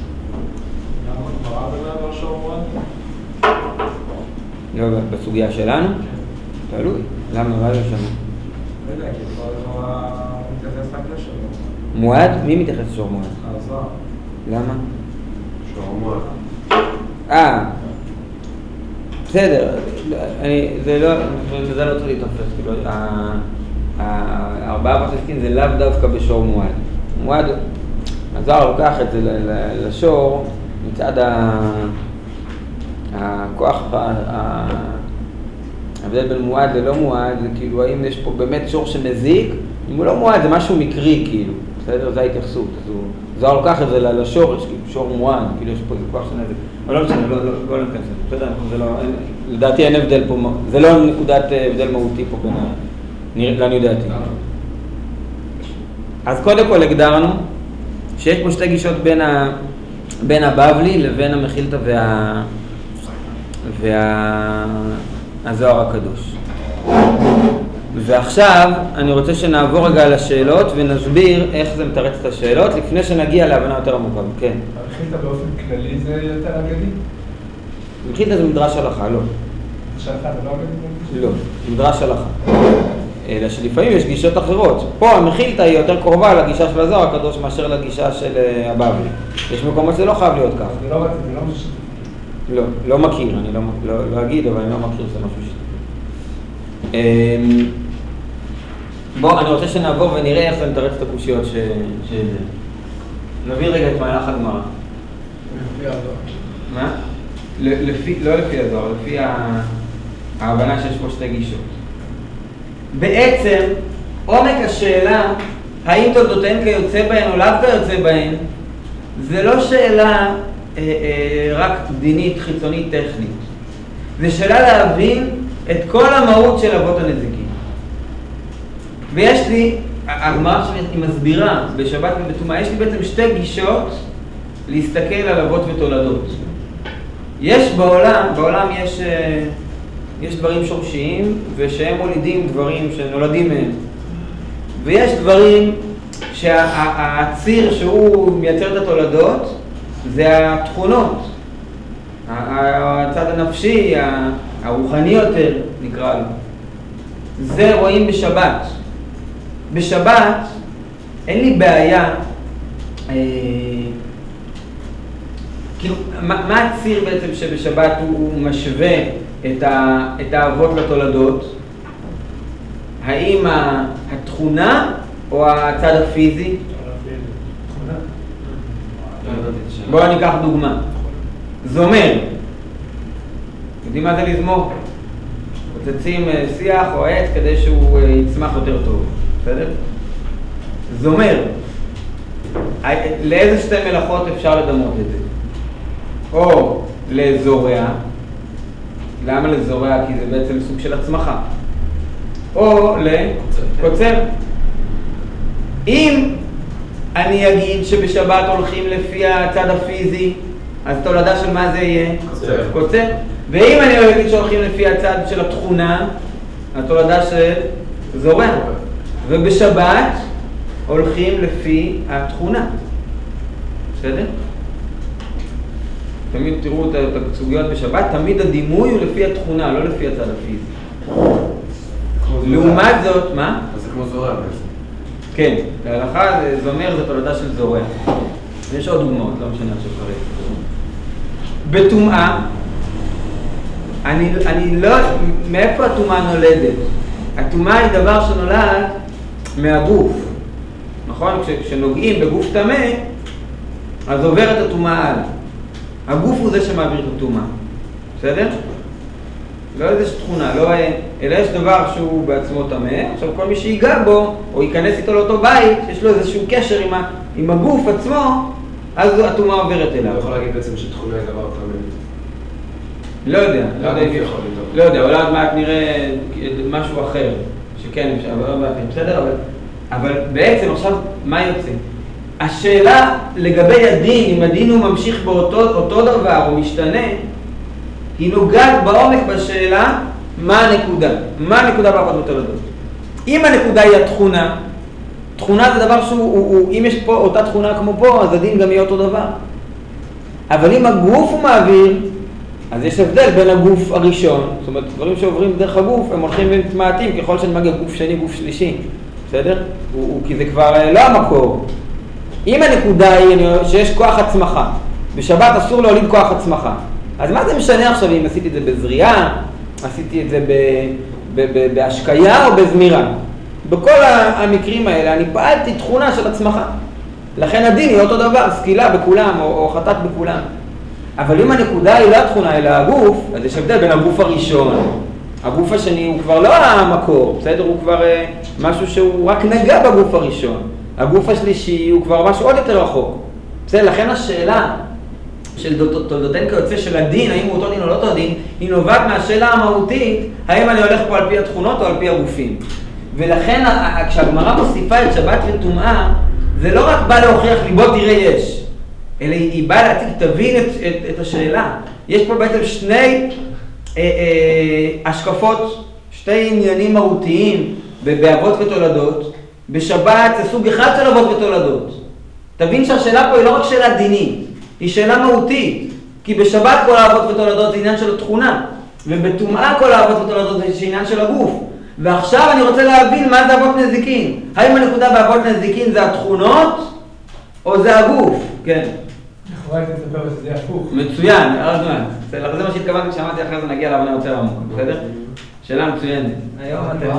לא, בסוגיה שלנו? תלוי. למה? מה זה שם? לא יודע, כי כבר מתייחס רק לשור. מועד? מי מתייחס לשור מועד? הזוהר. למה? שור מועד. בסדר. זה לא צריך להתאפס. כאילו, הארבעה פרסקים זה לאו דווקא בשור מועד. מועד, הזוהר לוקח את זה לשור מצד הכוח, ההבדל בין מועד ללא מועד, זה כאילו האם יש פה באמת שור שמזיק, אם הוא לא מועד זה משהו מקרי כאילו, בסדר? זה ההתייחסות. אז זוהר לוקח את זה לשורש, כאילו שור מועד, כאילו יש פה איזה כוח שנזק. אבל לא משנה, לא נכנס לזה, בסדר? לדעתי אין הבדל פה, זה לא נקודת הבדל מהותי פה בין לעניות דעתי. אז קודם כל הגדרנו שיש פה שתי גישות בין הבבלי לבין המחילתא והזוהר הקדוש. ועכשיו אני רוצה שנעבור רגע לשאלות ונסביר איך זה מתרץ את השאלות לפני שנגיע להבנה יותר עמוקה. כן. המחילתא באופן כללי זה יותר אגדי? מחילתא זה מדרש הלכה, לא. מדרש הלכה זה לא אגדי? לא, זה מדרש הלכה. אלא שלפעמים יש גישות אחרות. פה המחילתא היא יותר קרובה לגישה של הזוהר הקדוש מאשר לגישה של הבבלי. יש מקומות שזה לא חייב להיות ככה. זה לא משהו. לא מכיר, אני לא אגיד, אבל אני לא מכיר שזה משהו בוא, אני רוצה שנעבור ונראה איך זה מתרץ את הקושיות נביא רגע את מהלך הגמרא. לפי הזוהר. מה? לא לפי הזוהר, לפי ההבנה שיש פה שתי גישות. בעצם, עומק השאלה, האם תולדותיהן כיוצא בהן או לאו כיוצא בהן, זה לא שאלה רק דינית, חיצונית, טכנית. זה שאלה להבין את כל המהות של אבות הנזיקים. ויש לי, הגמרא שאני מסבירה בשבת ובטומאה, יש לי בעצם שתי גישות להסתכל על אבות ותולדות. יש בעולם יש דברים שורשיים ושהם מולידים דברים שנולדים מהם. ויש דברים שהציר שהוא מייצר את התולדות זה התכונות, הצד הנפשי, הרוחני יותר נקרא לו. זה רואים בשבת. בשבת אין לי בעיה, כאילו, מה הציר בעצם שבשבת הוא משווה את האבות לתולדות? האם התכונה או הצד הפיזי? בואו ניקח דוגמה. זומר. יודעים מה זה לזמור? רוצצים שיח או עץ כדי שהוא יצמח יותר טוב. בסדר? זומר. לאיזה שתי מלאכות אפשר לדמות את זה? או לזורע. למה לזורע? כי זה בעצם סוג של הצמחה. או לקוצר. אם אני אגיד שבשבת הולכים לפי הצד הפיזי, אז תולדה של מה זה יהיה? קוצר. ואם אני אגיד שהולכים לפי הצד של התכונה, התולדה של זורע. ובשבת הולכים לפי התכונה. בסדר? תמיד תראו את הסוגיות בשבת, תמיד הדימוי הוא לפי התכונה, לא לפי הצד הפיזי. לעומת זאת, מה? אז זה כמו זורע בעצם. כן, להלכה זומר זה תולדה של זורע. יש עוד דוגמאות, לא משנה עכשיו כרגע. בטומאה, אני לא, מאיפה הטומאה נולדת? הטומאה היא דבר שנולד מהגוף. נכון? כשנוגעים בגוף טמא, אז עוברת הטומאה על. הגוף הוא זה שמעביר את הטומאה. בסדר? לא איזו תכונה, לא, אלא יש דבר שהוא בעצמו טמא. עכשיו כל מי שיגע בו, או ייכנס איתו לאותו בית, יש לו איזשהו קשר עם הגוף עצמו, אז הטומאה עוברת אליו. אני יכול להגיד בעצם שתכונה היא דבר טמא. לא יודע, לא יודע, אולי עוד מעט נראה משהו אחר, שכן אפשר, בסדר, אבל בעצם עכשיו מה יוצא? השאלה לגבי הדין, אם הדין הוא ממשיך באותו דבר או משתנה, היא נוגעת בעומק בשאלה מה הנקודה, מה הנקודה באחת בתולדות. אם הנקודה היא התכונה, תכונה זה דבר אם יש פה אותה תכונה כמו פה, אז הדין גם יהיה אותו דבר. אבל אם הגוף הוא מעביר, אז יש הבדל בין הגוף הראשון, זאת אומרת, דברים שעוברים דרך הגוף, הם הולכים ומתמעטים ככל שאני מגיע גוף שני, גוף שלישי, בסדר? כי זה כבר לא המקור. אם הנקודה היא שיש כוח הצמחה, בשבת אסור להוליד כוח הצמחה, אז מה זה משנה עכשיו אם עשיתי את זה בזריעה, עשיתי את זה בהשקיה או בזמירה? בכל המקרים האלה אני פעלתי תכונה של הצמחה. לכן הדין היא אותו דבר, סקילה בכולם או חטאת בכולם. אבל אם הנקודה היא לא התכונה אלא הגוף, אז יש הבדל בין הגוף הראשון. הגוף השני הוא כבר לא המקור, בסדר? הוא כבר משהו שהוא רק נגע בגוף הראשון. הגוף השלישי הוא כבר משהו עוד יותר רחוק. בסדר? לכן השאלה של תולדותיהן כיוצא של הדין, האם הוא אותו דין או לא אותו דין, היא נובעת מהשאלה המהותית, האם אני הולך פה על פי התכונות או על פי הגופים. ולכן כשהגמרא מוסיפה את שבת וטומאה, זה לא רק בא להוכיח לי בוא תראה יש, אלא היא באה להציג, תבין את השאלה. יש פה בעצם שני השקפות, שתי עניינים מהותיים באבות ותולדות. בשבת זה סוג אחד של אבות ותולדות. תבין שהשאלה פה היא לא רק שאלה דינית, היא שאלה מהותית. כי בשבת כל האבות ותולדות זה עניין של התכונה, ובטומאה כל האבות ותולדות זה עניין של הגוף. ועכשיו אני רוצה להבין מה זה אבות נזיקין. האם הנקודה באבות נזיקין זה התכונות או זה הגוף? כן. יכולה לספר שזה הפוך. מצוין, זה מה שהתכוונתי כשאמרתי אחרי זה נגיע להבנה יותר עמוק, בסדר? שאלה מצוינת. היום אתם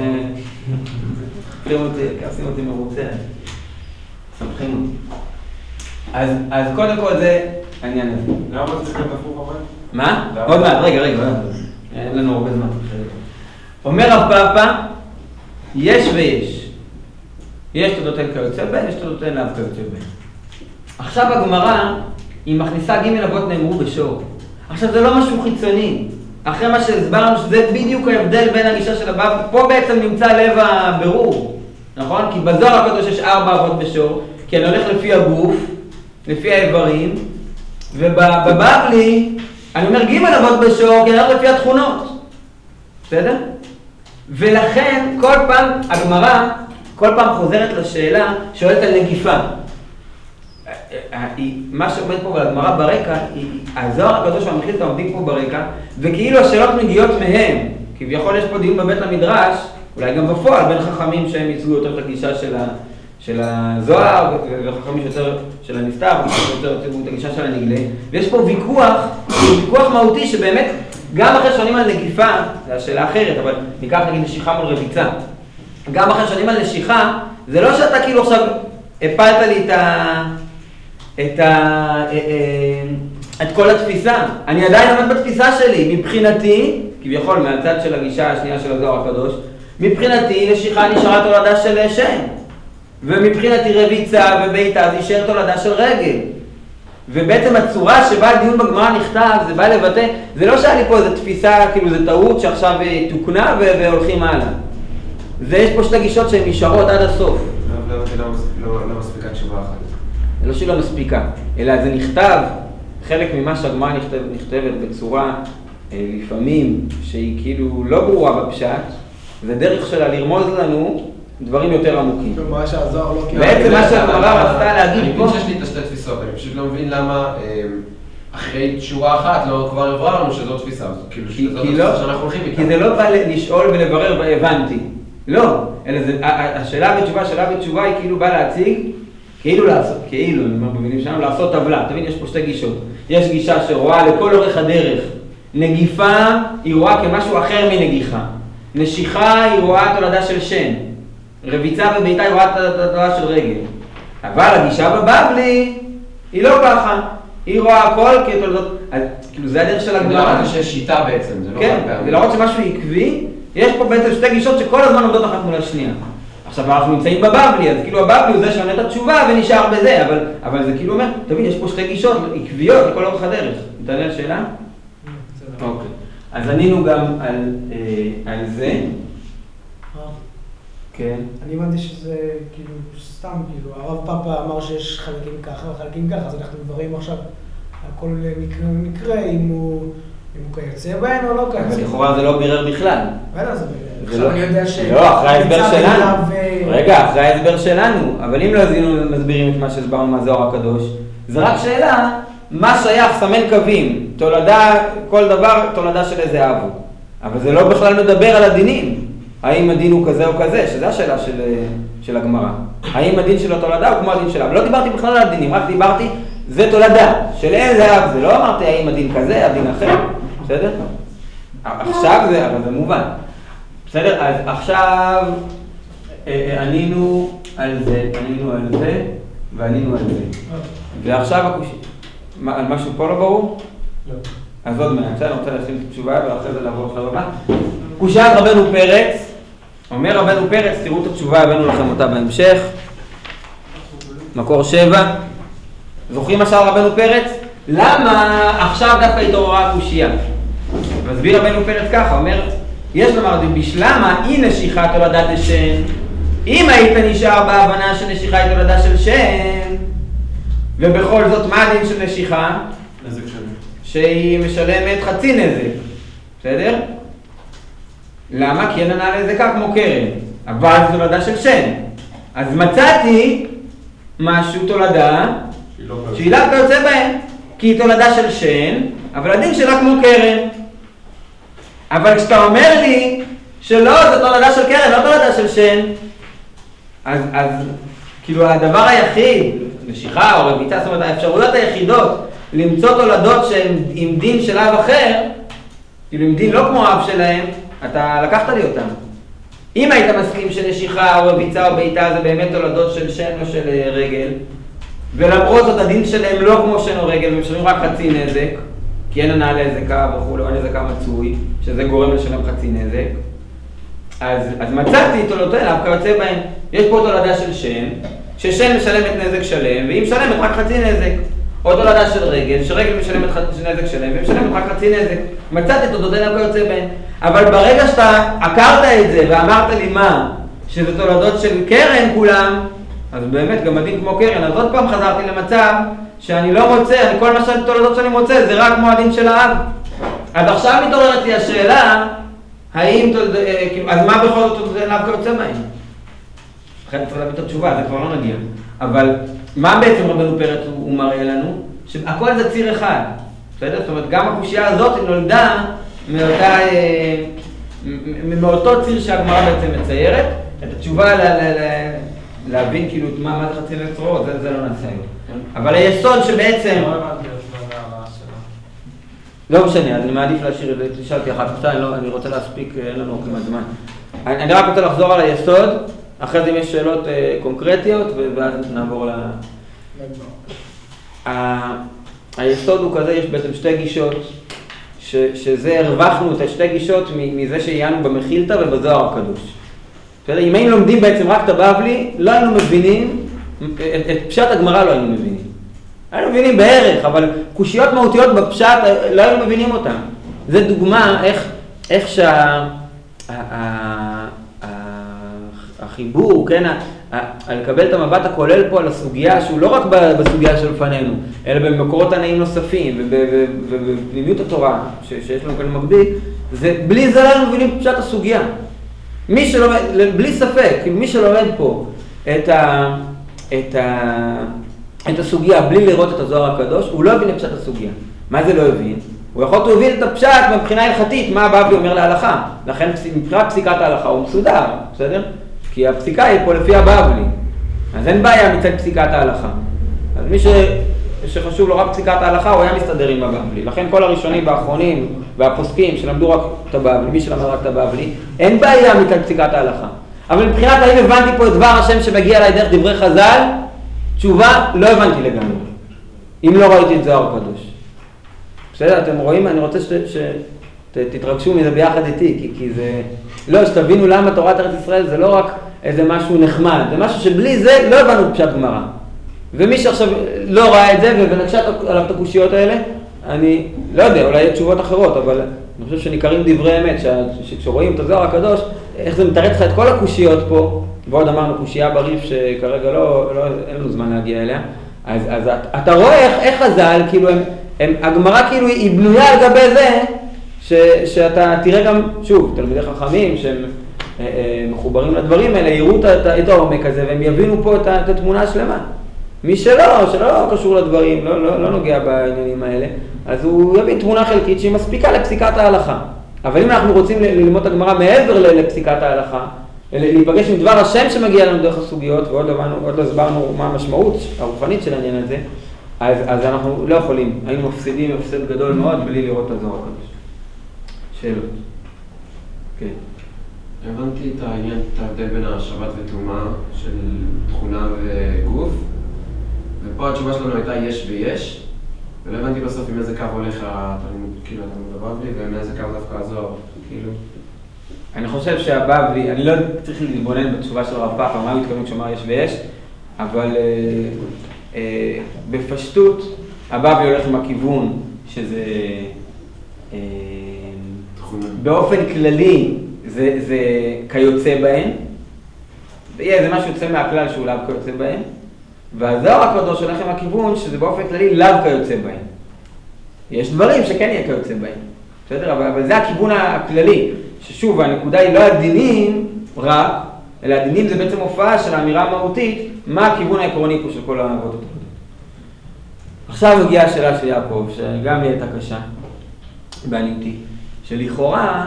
עושים אותי מרוצה. שמחים אותי. אז קודם כל זה העניין הזה. למה זה צריך להיות הפוך אבל? מה? עוד מעט, רגע. אין לנו הרבה זמן. אומר רב פאפא, יש ויש. יש תולדותיהן כיוצא בן, יש תולדותיהן לאב כיוצא בן. עכשיו הגמרא, היא מכניסה ג' אבות נאמרו בשור. עכשיו זה לא משהו חיצוני. אחרי מה שהסברנו שזה בדיוק ההבדל בין הגישה של הבבלי, פה בעצם נמצא לב הבירור. נכון? כי בזוהר הקדוש יש 4 אבות בשור, כי אני הולך לפי הגוף, לפי האיברים, ובבבלי אני אומר ג' אבות בשור, כי אני הולך לפי התכונות. בסדר? ולכן כל פעם הגמרא, כל פעם חוזרת לשאלה, שואלת על נגיפה. מה שעומד פה בגמרא ברקע, הזוהר הקדוש והמחילתא עומדים פה ברקע, וכאילו השאלות מגיעות מהם. כביכול יש פה דיון בבית המדרש, אולי גם בפועל, בין חכמים שהם ייצגו יותר את הגישה של הזוהר, וחכמים יותר של הנסתר, יותר ייצגו את הגישה של הנגלה. ויש פה ויכוח מהותי שבאמת, גם אחרי שונים על נגיפה, זו השאלה אחרת, אבל ניקח נגיד נשיכה מול רביצה. גם אחרי שונים על נשיכה, זה לא שאתה כאילו עכשיו הפלת לי את כל התפיסה. אני עדיין עומד בתפיסה שלי. מבחינתי, כביכול מהצד של הגישה השנייה של הזוהר הקדוש, מבחינתי נשיכה נשארה תולדה של שם. ומבחינתי רביצה ובעיטה זה יישאר תולדה של רגל. ובעצם הצורה שבה הדיון בגמרא נכתב, זה בא לבטא, זה לא שהיה לי פה איזו תפיסה, כאילו זה טעות שעכשיו תוקנה והולכים הלאה. יש פה שתי גישות שהן נשארות עד הסוף. לא מספיקה תשובה אחת. זה לא שהיא לא מספיקה, אלא זה נכתב, חלק ממה שהגמרא נכתבת בצורה לפעמים שהיא כאילו לא ברורה בפשט, זה דרך שלה לרמוז לנו דברים יותר עמוקים. מה שהזוהר לא קיבל. בעצם מה שהגמרא רצתה להגיד פה... אני מבין שיש לי את השתי תפיסות, אני פשוט לא מבין למה אחרי שורה אחת לא כבר עברה לנו שזו תפיסה. כי זה לא בא לשאול ולברר והבנתי. לא, אלא השאלה בתשובה היא כאילו באה להציג, כאילו, אני אומר במילים שלנו, לעשות טבלה. תבין, יש פה שתי גישות. יש גישה שרואה לכל אורך הדרך. נגיפה היא רואה כמשהו אחר מנגיחה. נשיכה היא רואה תולדה של שם. רביצה ובעיטה היא רואה תולדה של רגל. אבל הגישה בבבלי היא לא ככה. היא רואה הכל כתולדות... כאילו זה הדרך של הגמרא. להראות שיש שיטה בעצם, זה לא כן, ולהראות שמשהו עקבי. יש פה בעצם שתי גישות שכל הזמן עומדות אחת מול השנייה. עכשיו אנחנו נמצאים בבבלי, אז כאילו הבבלי הוא זה שעונה את התשובה ונשאר בזה, אבל זה כאילו אומר, תבין, יש פה שתי גישות עקביות לכל אורך הדרך. נתענה על שאלה? אוקיי. אז ענינו גם על זה. כן. אני הבנתי שזה כאילו סתם, כאילו הרב פאפא אמר שיש חלקים ככה וחלקים ככה, אז אנחנו מבררים עכשיו על כל מקרה ומקרה אם הוא כיוצא בהן או לא כיוצא. אבל לכאורה זה לא בירר בכלל. בטח זה בירר. עכשיו אני יודע ש... לא, אחרי ההסבר שלנו. רגע, אחרי ההסבר שלנו. אבל אם לא מסבירים את מה שהסברנו מהזוהר הקדוש, זה רק שאלה, מה שייך סמן קווים, תולדה, כל דבר תולדה של איזה אבו. אבל זה לא בכלל מדבר על הדינים. האם הדין הוא כזה או כזה, שזו השאלה של הגמרא. האם הדין של התולדה הוא כמו הדין שלה. לא דיברתי בכלל על הדינים, רק דיברתי, זה תולדה. של איזה אב זה. לא אמרתי האם הדין כזה, הדין אחר. בסדר? עכשיו זה, אבל זה מובן. בסדר? אז עכשיו ענינו על זה, וענינו על זה. ועכשיו הקושי. על משהו פה לא ברור? לא. אז עוד מעט, אני רוצה להשלים את התשובה ואחרי זה לעבור לשלב הבא. קושיית רבנו פרץ, אומר רבנו פרץ, תראו את התשובה, הבאנו לכם אותה בהמשך. מקור 7. זוכרים מה שאל רבנו פרץ? למה עכשיו דווקא התעוררה הקושייה? מסביר רבנו פרץ ככה, אומר, יש לומר בשלמה היא נשיכה תולדה דשן. אם היית נשאר בהבנה שנשיכה היא תולדה של שן, ובכל זאת מה הדין של נשיכה? נזק שני. שהיא משלמת חצי נזק, בסדר? למה? כי אין הנאה לנזקה כמו קרן, אבל זו תולדה של שן. אז מצאתי משהו תולדה שהיא לאו כיוצא בהם, כי היא תולדה של שן, אבל הדין שלה כמו קרן. אבל כשאתה אומר לי שלא, זו תולדה של קרן, לא תולדה של שן, אז כאילו הדבר היחיד, נשיכה או רביצה, זאת אומרת האפשרויות היחידות למצוא תולדות שהן עם דין של אב אחר, כאילו עם דין לא כמו אב שלהם, אתה לקחת לי אותם. אם היית מסכים שנשיכה או רביצה או בעיטה זה באמת תולדות של שן או של רגל, ולמרות זאת הדין שלהם לא כמו שן או רגל, והם משלמים רק חצי נזק, כי אין הנאה לנזקה וכו', או נזקה מצוי, שזה גורם לשלם חצי נזק, אז מצאתי תולדותיהן, אף כיוצא בהן. יש פה תולדה של שן, ששן משלמת נזק שלם, והיא משלמת רק חצי נזק. או תולדה של רגל, שרגל משלמת נזק שלם, והיא משלמת רק חצי נזק. מצאתי תולדותיהן, אף כיוצא בהן. אבל ברגע שאתה עקרת את זה ואמרת לי מה, שזה תולדות של קרן כולם, אז באמת גם הדין כמו קרן. אז עוד פעם חזרתי למצב שאני לא מוצא, כל מה שהתולדות שאני מוצא זה רק כמו הדין של האב. אז עכשיו מתעוררת לי השאלה, האם אז מה בכל זאת תולדותיהן אף כיוצא בהן? אחרי צריך להביא את התשובה, זה כבר לא נגיע. אבל מה בעצם רבנו פרץ הוא מראה לנו? שהכל זה ציר אחד. בסדר? זאת אומרת, גם הקושייה הזאת נולדה מאותו ציר שהגמרא בעצם מציירת. את התשובה להבין כאילו מה זה חצי נצרות, זה לא נעשה היום. אבל היסוד שבעצם... לא משנה, אני מעדיף להשאיר את זה, תשאלתי אחת, אני רוצה להספיק, אין לנו כמעט זמן. אני רק רוצה לחזור על היסוד, אחרי זה אם יש שאלות קונקרטיות, ואז נעבור היסוד הוא כזה, יש בעצם שתי גישות, שזה הרווחנו את השתי גישות מזה שהיינו במחילתא ובזוהר הקדוש. אם היינו לומדים בעצם רק את הבבלי, לא היינו מבינים, את פשט הגמרא לא היינו מבינים. היינו מבינים בערך, אבל קושיות מהותיות בפשט לא היינו מבינים אותן. זה דוגמה איך החיבור, כן, לקבל את המבט הכולל פה על הסוגיה, שהוא לא רק בסוגיה שלפנינו, אלא במקורות עניים נוספים ובפנימיות התורה שיש לנו כאן מקביל, בלי זה לא היינו מבינים פשט הסוגיה. מי שלומד, בלי ספק, מי שלומד פה את הסוגיה בלי לראות את הזוהר הקדוש, הוא לא הבין את פשט הסוגיה. מה זה לא הבין? הוא יכול להבין את הפשט מבחינה הלכתית, מה הבבלי אומר להלכה. לכן מבחינת פסיקת ההלכה הוא מסודר, בסדר? כי הפסיקה היא פה לפי הבבלי. אז אין בעיה מצד פסיקת ההלכה. אז מי שחשוב לו רק פסיקת ההלכה, הוא היה מסתדר עם הבבלי. לכן כל הראשונים והאחרונים והפוסקים שלמדו רק את הבבלי, מי שלמד רק את הבבלי, אין בעיה מצד פסיקת ההלכה. אבל מבחינת האם הבנתי פה את דבר השם שמגיע אליי דרך דברי חז"ל, תשובה, לא הבנתי לגמרי. אם לא ראיתי את זוהר קדוש. בסדר, אתם רואים? אני רוצה שתתרגשו מזה ביחד איתי, כי זה... לא, שתבינו למה תורת ארץ ישראל זה לא רק איזה משהו נחמד, זה משהו שבלי זה לא הבנו פשט גמרא. ומי שעכשיו לא ראה את זה ונקשה עליו את הקושיות האלה, אני לא יודע, אולי יהיו תשובות אחרות, אבל אני חושב שניכרים דברי אמת, שכשרואים את הזוהר הקדוש, איך זה מתרץ לך את כל הקושיות פה, ועוד אמרנו קושייה בריף שכרגע אין לנו זמן להגיע אליה, אז אתה רואה איך חז"ל, כאילו הגמרא כאילו היא בנויה על גבי זה, שאתה תראה גם, שוב, תלמידי חכמים שהם מחוברים לדברים האלה, יראו את העומק הזה, והם יבינו פה את התמונה השלמה. מי שלא קשור לדברים, לא נוגע בעניינים האלה, אז הוא יביא תמונה חלקית שהיא מספיקה לפסיקת ההלכה. אבל אם אנחנו רוצים ללמוד את הגמרא מעבר לפסיקת ההלכה, להיפגש עם דבר השם שמגיע לנו דרך הסוגיות, ועוד לא הסברנו מה המשמעות הרוחנית של העניין הזה, אז אנחנו לא יכולים, היינו מפסידים הפסד גדול מאוד בלי לראות את הזוהר הקדוש. שאלות. כן. הבנתי את העניין, את ההבדל בין השבת וטומאה של תכונה וגוף, ופה התשובה שלנו הייתה יש ויש, ולא הבנתי בסוף עם איזה קו הולך כאילו אתה מדבר לי, ומאיזה קו דווקא הזוהר, כאילו. אני חושב שהבבלי, אני לא צריך להתבונן בתשובה של הרב פאפה, מה הוא התכוון כשאמר יש ויש, אבל בפשטות הבבלי הולך עם הכיוון שזה באופן כללי זה כיוצא בהן, ויהיה זה משהו יוצא מהכלל שהוא לאו כיוצא בהן, והזוהר הקדוש הולך עם הכיוון שזה באופן כללי לאו כיוצא בהן. יש דברים שכן יהיה כיוצא בהן, בסדר? אבל זה הכיוון הכללי, ששוב הנקודה היא לא הדינים רק, אלא הדינים זה בעצם הופעה של האמירה המהותית, מה הכיוון העקרוני פה של כל העבודות. עכשיו הגיעה השאלה של יעקב, שגם היא הייתה קשה בעניינתי, שלכאורה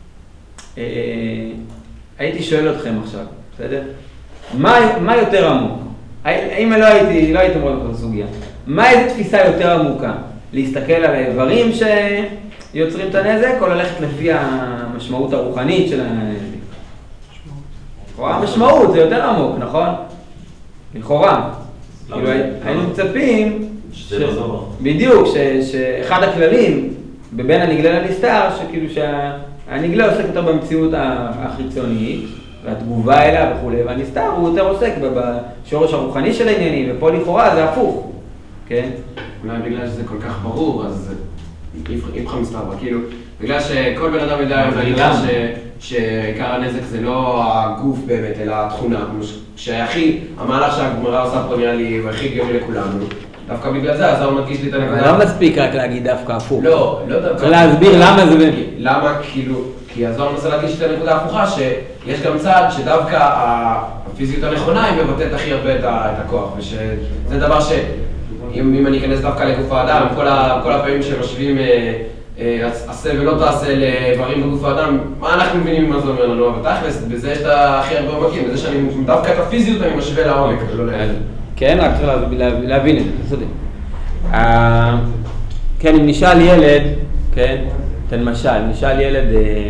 הייתי שואל אתכם עכשיו, בסדר? מה יותר עמוק? אם לא הייתי מאוד בכל סוגיה, מה איזו תפיסה יותר עמוקה? להסתכל על האיברים שיוצרים את הנזק, או ללכת לפי המשמעות הרוחנית של הנזק? לכאורה המשמעות זה יותר עמוק, נכון? לכאורה. כאילו היינו מצפים בדיוק, שאחד הכללים בבין הנגלה לנסתר, שכאילו שהנגלה עוסק יותר במציאות החיצונית, והתגובה אליה וכו', והנסתר הוא יותר עוסק בשורש הרוחני של העניינים, ופה לכאורה זה הפוך, כן? אולי בגלל שזה כל כך ברור, אז איפכם מסתבר, כאילו, בגלל שכל בן אדם יודע שעיקר הנזק זה לא הגוף באמת, אלא התכונה, המהלך שהגמרא עושה פה נראה לי הוא הכי גאוני לכולנו. דווקא בגלל זה, אז הוא מדגיש לי את הנקודה. לא מספיק רק להגיד דווקא הפוך. לא דווקא. צריך להסביר למה זה באמת. למה, כאילו, כי הזוהר מנסה להדגיש את הנקודה ההפוכה, שיש גם צד שדווקא הפיזיות הנכונה היא מבטאת הכי הרבה את הכוח, ושזה דבר שאם אני אכנס דווקא לגוף האדם, כל הפעמים שמשווים עשה ולא תעשה לאיברים בגוף האדם, מה אנחנו מבינים מה זה אומר לנו? אבל תכלס, בזה יש את הכי הרבה עומקים, בזה שאני דווקא את הפיזיות אני משווה לעומק, ולא לאלה. כן, רק צריך להבין את זה, בסדר. כן, אם נשאל ילד, כן, תן משל, אם נשאל ילד,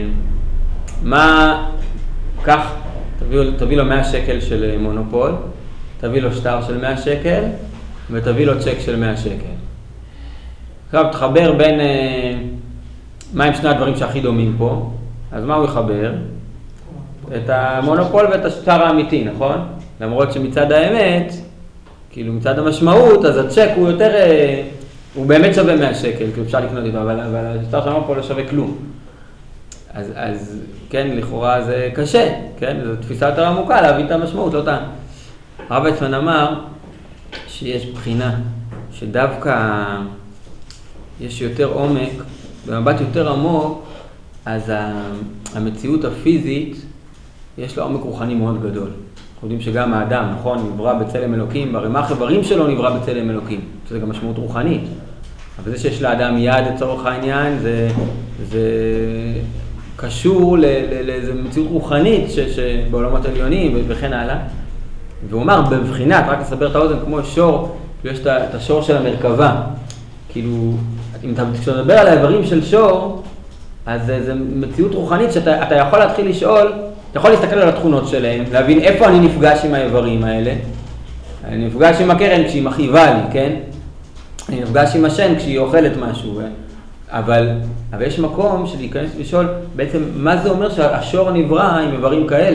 מה, כך, תביא לו 100 שקל של מונופול, תביא לו שטר של 100 שקל, ותביא לו צ'ק של 100 שקל. עכשיו, תחבר בין, מה עם שני הדברים שהכי דומים פה, אז מה הוא יחבר? את המונופול ואת השטר האמיתי, נכון? למרות שמצד האמת, כאילו מצד המשמעות, אז הצ'ק הוא יותר, הוא באמת שווה 100 שקל, כאילו אפשר לקנות איתו, אבל השטר שלנו פה לא שווה כלום. אז כן, לכאורה זה קשה, כן? זו תפיסה יותר עמוקה להבין את המשמעות, לא אותה. הרב ויצמן אמר שיש בחינה, שדווקא יש יותר עומק, במבט יותר עמוק, אז המציאות הפיזית יש לה עומק רוחני מאוד גדול. אנחנו יודעים שגם האדם, נכון, נברא בצלם אלוקים, הרי מה החברים שלו נברא בצלם אלוקים? זה גם משמעות רוחנית. אבל זה שיש לאדם יד לצורך העניין, זה קשור לאיזו מציאות רוחנית שבעולמות עליונים וכן הלאה. והוא אמר, בבחינת, רק לסבר את האוזן, כמו שור, יש את השור של המרכבה. כאילו, אם אתה מדבר על האיברים של שור, אז זה מציאות רוחנית שאתה יכול להתחיל לשאול, אתה יכול להסתכל על התכונות שלהם, להבין איפה אני נפגש עם האיברים האלה. אני נפגש עם הקרן כשהיא מכאיבה לי, כן? אני נפגש עם השן כשהיא אוכלת משהו. אבל יש מקום שלהיכנס לשאול בעצם מה זה אומר שהשור נברא עם איברים כאלה.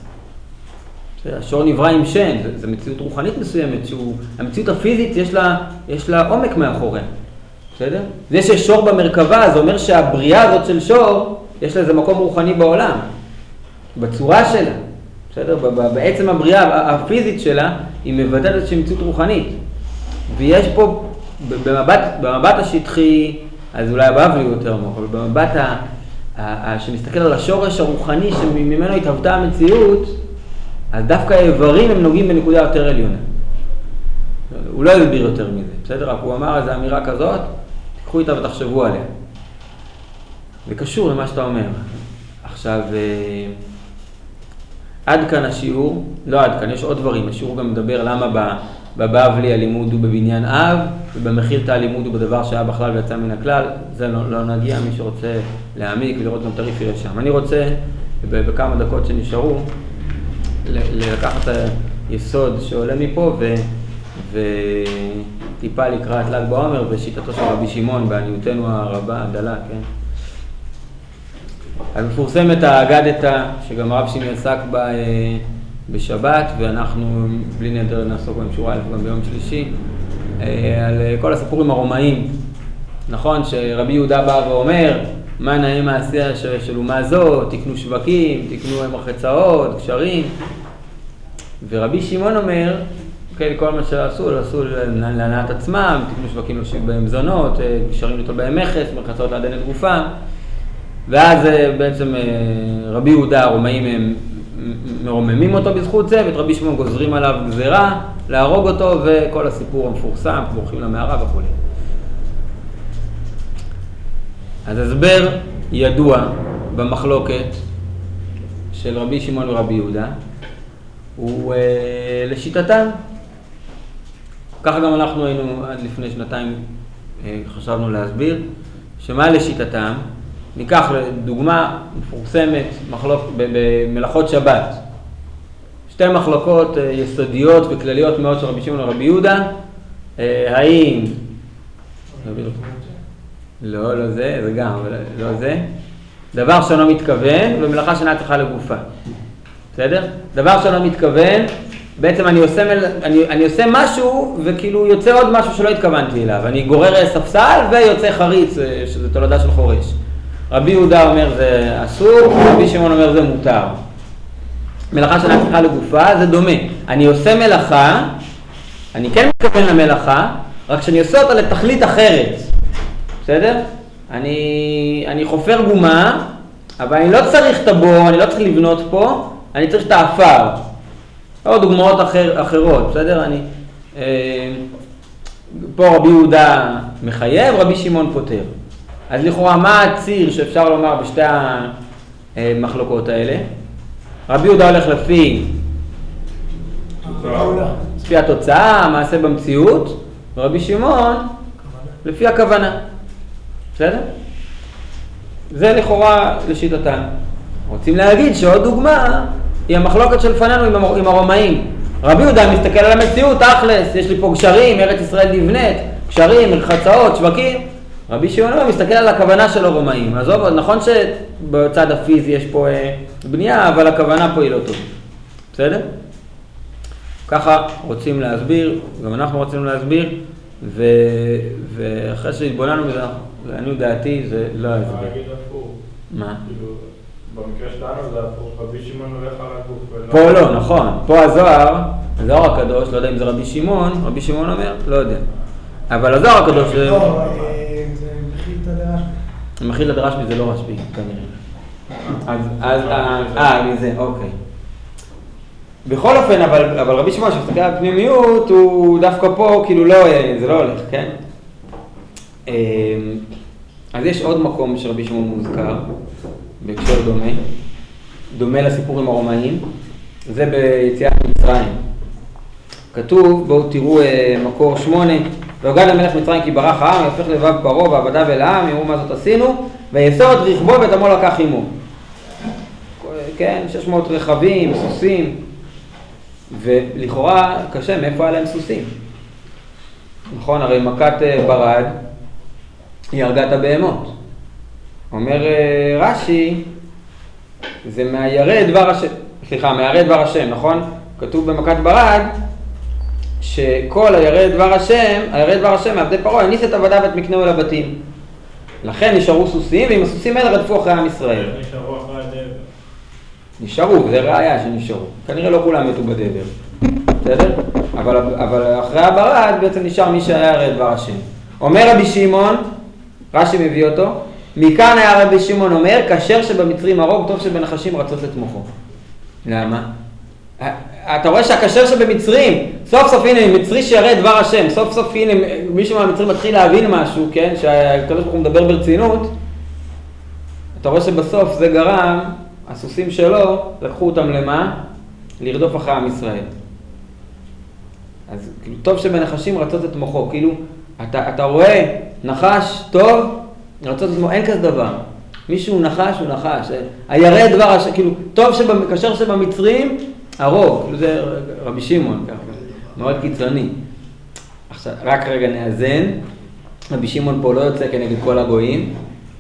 השור נברא עם שן, זו מציאות רוחנית מסוימת, המציאות הפיזית יש לה עומק מאחוריה. בסדר? זה ששור במרכבה, זה אומר שהבריאה הזאת של שור, יש לה איזה מקום רוחני בעולם. בצורה שלה, בסדר? בעצם הבריאה הפיזית שלה, היא מבטאת איזושהי מציאות רוחנית. ויש פה, במבט השטחי, אז אולי הבבלי יותר עמוק, אבל במבט שמסתכל על השורש הרוחני שממנו התהוותה המציאות, אז דווקא האיברים הם נוגעים בנקודה יותר עליונה. הוא לא יסביר יותר מזה, בסדר? רק הוא אמר איזו אמירה כזאת, תיקחו איתה ותחשבו עליה. זה קשור למה שאתה אומר. עכשיו, עד כאן השיעור, לא עד כאן, יש עוד דברים. השיעור גם מדבר למה בבבלי הלימוד הוא בבניין אב, ובמחילתא הלימוד הוא בדבר שהיה בכלל ויצא מן הכלל. זה לא נגיע, מי שרוצה להעמיק ולראות גם תריף יראה שם. אני רוצה בכמה דקות שנשארו, לקחת את היסוד שעולה מפה וטיפה לקראת ל"ג בעומר ושיטתו של רבי שמעון בעניותנו הרבה, הדלה, כן? אז מפורסמת האגדתא, שגם הרב שמעי עסק בה בשבת, ואנחנו בלי נדר נעסוק בה עם שורה א' גם ביום שלישי, על כל הסיפורים הרומאים. נכון שרבי יהודה בא ואומר, מה נאה מעשיה של אומה זו, תקנו שווקים, תקנו מחצאות, קשרים. ורבי שמעון אומר, כן, כל מה שעשו להנאת עצמם, תקנו שווקים להושיב בהם זונות, קשרים ליטול בהם מכס, מחצאות לעדן את גופם. ואז בעצם רבי יהודה, הרומאים הם מרוממים אותו בזכות זה, ואת רבי שמעון גוזרים עליו גזירה, להרוג אותו, וכל הסיפור המפורסם, בורחים למערה וכו'. אז הסבר ידוע במחלוקת של רבי שמעון ורבי יהודה, הוא לשיטתם. ככה גם אנחנו היינו עד לפני שנתיים חשבנו להסביר, שמה לשיטתם? ניקח לדוגמה מפורסמת במלאכות שבת. שתי מחלוקות יסודיות וכלליות מאוד של רבי שמעון ורבי יהודה. האם... לא זה, זה גם, אבל לא זה. דבר שאינו מתכוון ומלאכה שאינה צריכה לגופה. בסדר? דבר שאינו מתכוון, בעצם אני עושה משהו וכאילו יוצא עוד משהו שלא התכוונתי אליו. אני גורר ספסל ויוצא חריץ, שזה תולדה של חורש. רבי יהודה אומר זה אסור, רבי שמעון אומר זה מותר. מלאכה שאינה צריכה לגופה זה דומה. אני עושה מלאכה, אני כן מתכוון למלאכה, רק שאני עושה אותה לתכלית אחרת. בסדר? אני חופר גומה, אבל אני לא צריך את הבור, אני לא צריך לבנות פה, אני צריך את האפר. או דוגמאות אחרות, בסדר? פה רבי יהודה מחייב, רבי שמעון פותר. אז לכאורה מה הציר שאפשר לומר בשתי המחלוקות האלה? רבי יהודה הולך לפי התוצאה, מעשה במציאות, ורבי שמעון לפי הכוונה. בסדר? זה לכאורה לשיטתם. רוצים להגיד שעוד דוגמה היא המחלוקת שלפנינו עם הרומאים. רבי יהודה מסתכל על המציאות, תכלס, יש לי פה גשרים, ארץ ישראל נבנית, גשרים, מרחצאות, שווקים. רבי שמעון מסתכל על הכוונה של הרומאים. אז נכון שבצד הפיזי יש פה בנייה, אבל הכוונה פה היא לא טובה. בסדר? ככה רוצים להסביר, גם אנחנו רוצים להסביר, ואחרי שהתבוננו בזה, לעניות דעתי זה לא הסבר. מה להגיד הפוך? מה? כאילו, במקרה שלנו זה הפוך, רבי שמעון הולך על הגוף. פה לא, נכון. פה הזוהר הקדוש, לא יודע אם זה רבי שמעון אומר, לא יודע. אבל הזוהר הקדוש זה... לא, זה מחילתא דרשב"י. מחילתא דרשב"י זה לא רשב"י, כנראה. מזה, אוקיי. בכל אופן, אבל רבי שמעון שמסתכל על פנימיות, הוא דווקא פה, כאילו לא, זה לא הולך, כן? אז יש עוד מקום שרבי שמעון מוזכר, בהקשר דומה לסיפורים הרומאים, זה ביציאת מצרים. כתוב, בואו תראו מקור 8, והוגד למלך מצרים כי ברח העם, יהפך לבב פרעה ועבדיו אל העם, יראו מה זאת עשינו, ויאסור את רכבו ואת עמו לקח עמו. כן, 600 רכבים, סוסים, ולכאורה קשה, מאיפה היה להם סוסים? נכון, הרי מכת ברד היא הרגה את הבהמות. אומר רש"י, זה מהירא דבר השם, נכון? כתוב במכת ברד, שכל הירא דבר השם, מעבדי פרעה, הניס את עבדיו ואת מקנהו אל הבתים. לכן נשארו סוסים, ועם הסוסים האלה רדפו אחרי עם ישראל. נשארו אחרי הדבר. נשארו, זה ראיה שנשארו. כנראה לא כולם מתו בדבר. בסדר? אבל אחרי הברד בעצם נשאר מי שהיה ירא דבר השם. אומר רבי שמעון, רש"י מביא אותו, מכאן היה רבי שמעון אומר, כשר שבמצרים הרוג, טוב שבנחשים רצות את מוחו. למה? אתה רואה שהכשר שבמצרים, סוף סוף הנה, מצרי שירא דבר השם, סוף סוף הנה, מישהו מהמצרים מתחיל להבין משהו, כן? שהקדוש ברוך הוא מדבר ברצינות, אתה רואה שבסוף זה גרם, הסוסים שלו, לקחו אותם למה? לרדוף אחרי עם ישראל. אז כאילו, טוב שבנחשים רצות את מוחו, כאילו, אתה רואה נחש טוב, רצות את מוחו, אין כזה דבר. מישהו נחש, הוא נחש. הירא דבר השם, כאילו, טוב כאשר שבמצרים, הרוב, כאילו זה רבי שמעון, ככה, מאוד קיצוני. עכשיו, רק רגע נאזן, רבי שמעון פה לא יוצא כנגד כל הגויים.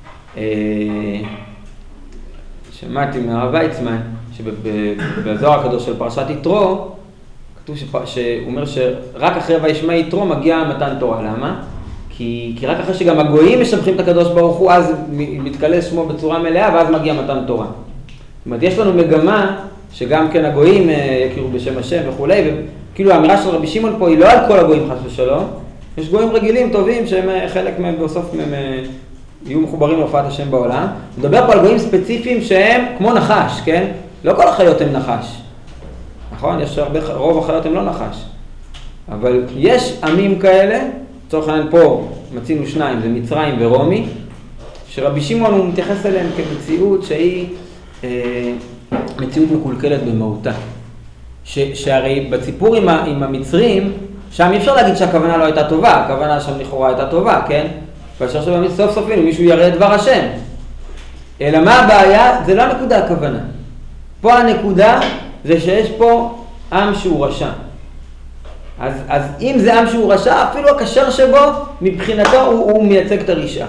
שמעתי מהרב ויצמן, שבזוהר הקדוש של פרשת יתרו, כתוב שהוא אומר שרק אחרי וישמע יתרו מגיע מתן תורה. למה? כי רק אחרי שגם הגויים משבחים את הקדוש ברוך הוא, אז מתקלס שמו בצורה מלאה, ואז מגיע מתן תורה. זאת אומרת, יש לנו מגמה שגם כן הגויים יכירו בשם השם וכולי, וכאילו האמירה של רבי שמעון פה היא לא על כל הגויים חס ושלום, יש גויים רגילים טובים שהם חלק מהם בסוף מהם יהיו מחוברים להופעת השם בעולם. מדבר פה על גויים ספציפיים שהם כמו נחש, כן? לא כל החיות הם נחש. נכון? יש רוב החיות הם לא נחש. אבל יש עמים כאלה, לצורך העניין פה מצינו שניים, זה מצרים ורומי, שרבי שמעון הוא מתייחס אליהם כמציאות שהיא מציאות מקולקלת במהותה. שהרי בציפור עם המצרים, שם אי אפשר להגיד שהכוונה לא הייתה טובה, הכוונה שם לכאורה הייתה טובה, כן? כאשר סוף סוף מישהו יראה את דבר השם. אלא מה הבעיה? זה לא הנקודה הכוונה. פה הנקודה זה שיש פה עם שהוא רשע. אז אם זה עם שהוא רשע, אפילו הקשר שבו, מבחינתו הוא מייצג את הרשעה.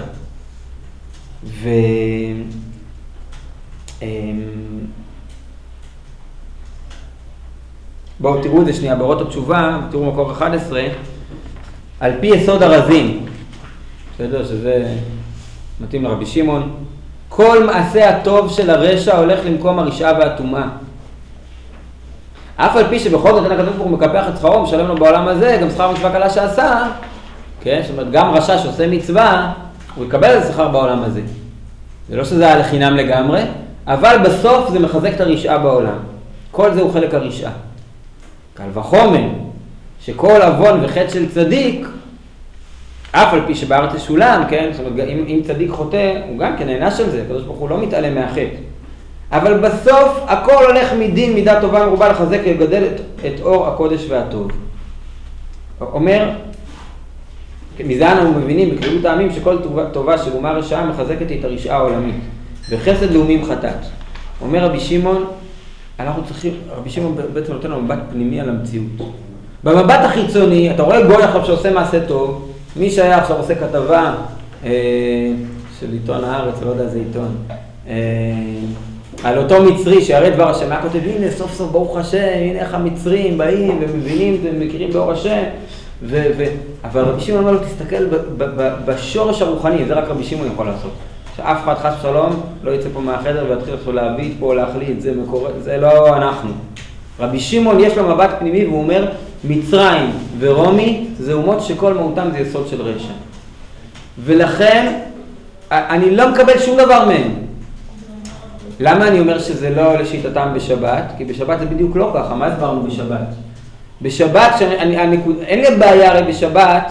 בואו תראו את זה שנייה, באורות התשובה, תראו מקור 11, על פי יסוד הרזים, בסדר, שזה מתאים לרבי שמעון, כל מעשה הטוב של הרשע הולך למקום הרשעה והטומאה. אף על פי שבכל זאת הקדוש ברוך הוא מקפח את שכרו, משלם לו בעולם הזה, גם שכר מצווה קלה שעשה, כן? זאת אומרת, גם רשע שעושה מצווה, הוא יקבל את השכר בעולם הזה. זה לא שזה היה לחינם לגמרי, אבל בסוף זה מחזק את הרשעה בעולם. כל זה הוא חלק הרשעה. קל וחומר, שכל עוון וחטא של צדיק, אף על פי שבארץ ישולם, כן? זאת אומרת, אם צדיק חוטא, הוא גם כן נהנה של זה, הקדוש ברוך הוא לא מתעלם מהחטא. אבל בסוף הכל הולך מדין מידה טובה מרובה לחזק ולגדל את אור הקודש והטוב. אומר, מזה אנחנו מבינים בקריאות העמים שכל טובה של אומה רשעה מחזקת את הרשעה העולמית. וחסד לאומים חטאת. אומר רבי שמעון, אנחנו צריכים, רבי שמעון בעצם נותן לנו מבט פנימי על המציאות. במבט החיצוני, אתה רואה גוי עכשיו שעושה מעשה טוב, מי שהיה עכשיו עושה כתבה של עיתון הארץ, לא יודע איזה עיתון, על אותו מצרי שיראה דבר השם, היה כותב, הנה סוף סוף ברוך השם, הנה איך המצרים באים ומבינים ומכירים באור השם, אבל רבי שמעון אומר לו, תסתכל בשורש הרוחני, זה רק רבי שמעון יכול לעשות. שאף אחד חס ושלום לא יצא פה מהחדר ויתחיל עכשיו להביט פה, להחליט, זה מקורה, זה לא אנחנו. רבי שמעון יש לו מבט פנימי והוא אומר, מצרים ורומי זה אומות שכל מהותם זה יסוד של רשע. ולכן אני לא מקבל שום דבר מהם. למה אני אומר שזה לא לשיטתם בשבת? כי בשבת זה בדיוק לא ככה, מה הסברנו בשבת? בשבת, אין לי בעיה הרי בשבת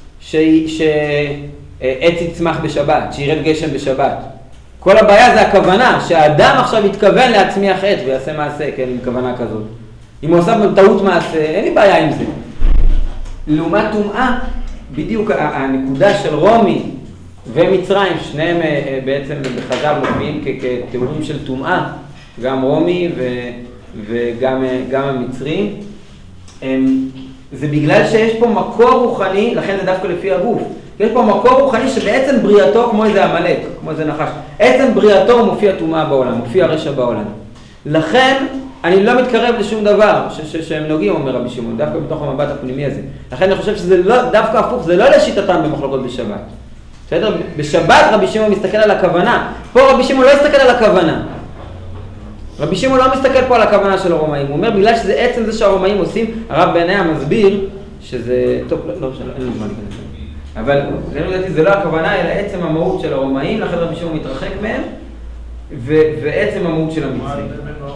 שעץ יצמח בשבת, שירד גשם בשבת. כל הבעיה זה הכוונה, שהאדם עכשיו יתכוון להצמיח עץ ויעשה מעשה, כן, עם כוונה כזאת. אם הוא עושה טעות מעשה, אין לי בעיה עם זה. לעומת טומאה, בדיוק הנקודה של רומי ומצרים, שניהם בעצם בחז"ל מופיעים כתיאורים של טומאה, גם רומי וגם המצרים. זה בגלל שיש פה מקור רוחני, לכן זה דווקא לפי הגוף. יש פה מקור רוחני שבעצם בריאתו כמו איזה המלאק, כמו איזה נחש. עצם בריאתו מופיע טומאה בעולם, מופיע רשע בעולם. לכן אני לא מתקרב לשום דבר שהם נוגעים, אומר רבי שמעון, דווקא בתוך המבט הפנימי הזה. לכן אני חושב שזה לא, דווקא הפוך, זה לא לשיטתם במחלוקות בשבת. בסדר? בשבת רבי שמעון מסתכל על הכוונה. פה רבי שמעון לא מסתכל על הכוונה. רבי שמעון לא מסתכל פה על הכוונה של הרומאים. הוא אומר, בגלל שזה עצם זה שהרומאים עושים, הרב בעיניה מסביר שזה... טוב, לא, אין לי זמן להיכנס. אבל זה לא הכוונה, אלא עצם המהות של הרומאים, לכן רבי שמעון מתרחק מהם, ועצם המהות של המצרים.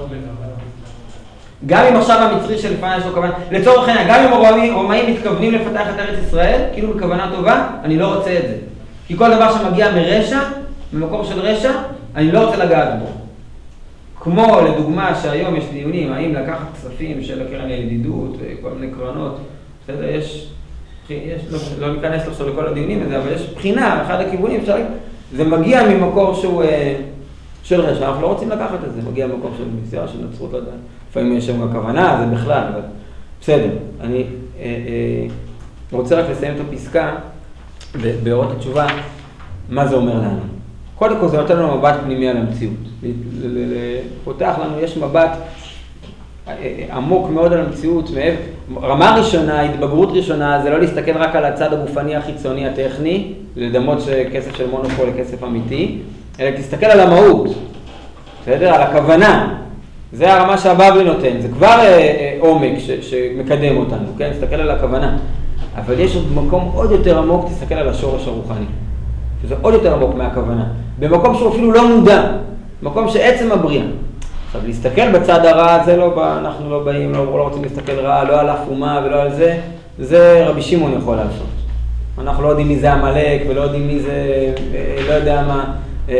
גם אם עכשיו המצרי שלפני יש לו כוונה, לצורך העניין, גם אם הרומאים מתכוונים לפתח את ארץ ישראל, כאילו בכוונה טובה, אני לא רוצה את זה. כי כל דבר שמגיע מרשע, ממקור של רשע, אני לא רוצה לגעת בו. כמו לדוגמה שהיום יש דיונים, האם לקחת כספים של הקרן לידידות וכל מיני קרנות, בסדר, יש לא ניכנס עכשיו לכל הדיונים הזה, אבל יש בחינה, אחד הכיוונים, אפשר להגיד, זה מגיע ממקור שהוא של רשע, אנחנו לא רוצים לקחת את זה, מגיע ממקור של מסירה, של נצרות, לא יודע, לפעמים יש שם הכוונה, זה בכלל, אבל בסדר. אני רוצה רק לסיים את הפסקה באורות התשובה, מה זה אומר לנו. קודם כל זה נותן לנו מבט פנימי על המציאות. פותח לנו, יש מבט עמוק מאוד על המציאות. רמה ראשונה, התבגרות ראשונה, זה לא להסתכל רק על הצד הגופני החיצוני הטכני, לדמות כסף של מונופול לכסף אמיתי, אלא תסתכל על המהות, בסדר? על הכוונה. זה הרמה שהבבלי נותן, זה כבר עומק שמקדם אותנו, כן? תסתכל על הכוונה. אבל יש עוד מקום עוד יותר עמוק, תסתכל על השורש הרוחני. שזה עוד יותר עמוק מהכוונה. במקום שהוא אפילו לא מודע, מקום שעצם הבריאה. עכשיו, להסתכל בצד הרע, זה לא, אנחנו לא באים, לא רוצים להסתכל רע, לא על אף אומה ולא על זה, זה רבי שמעון יכול לעשות. אנחנו לא יודעים מי זה המלאק ולא יודעים מי זה, לא יודע מה,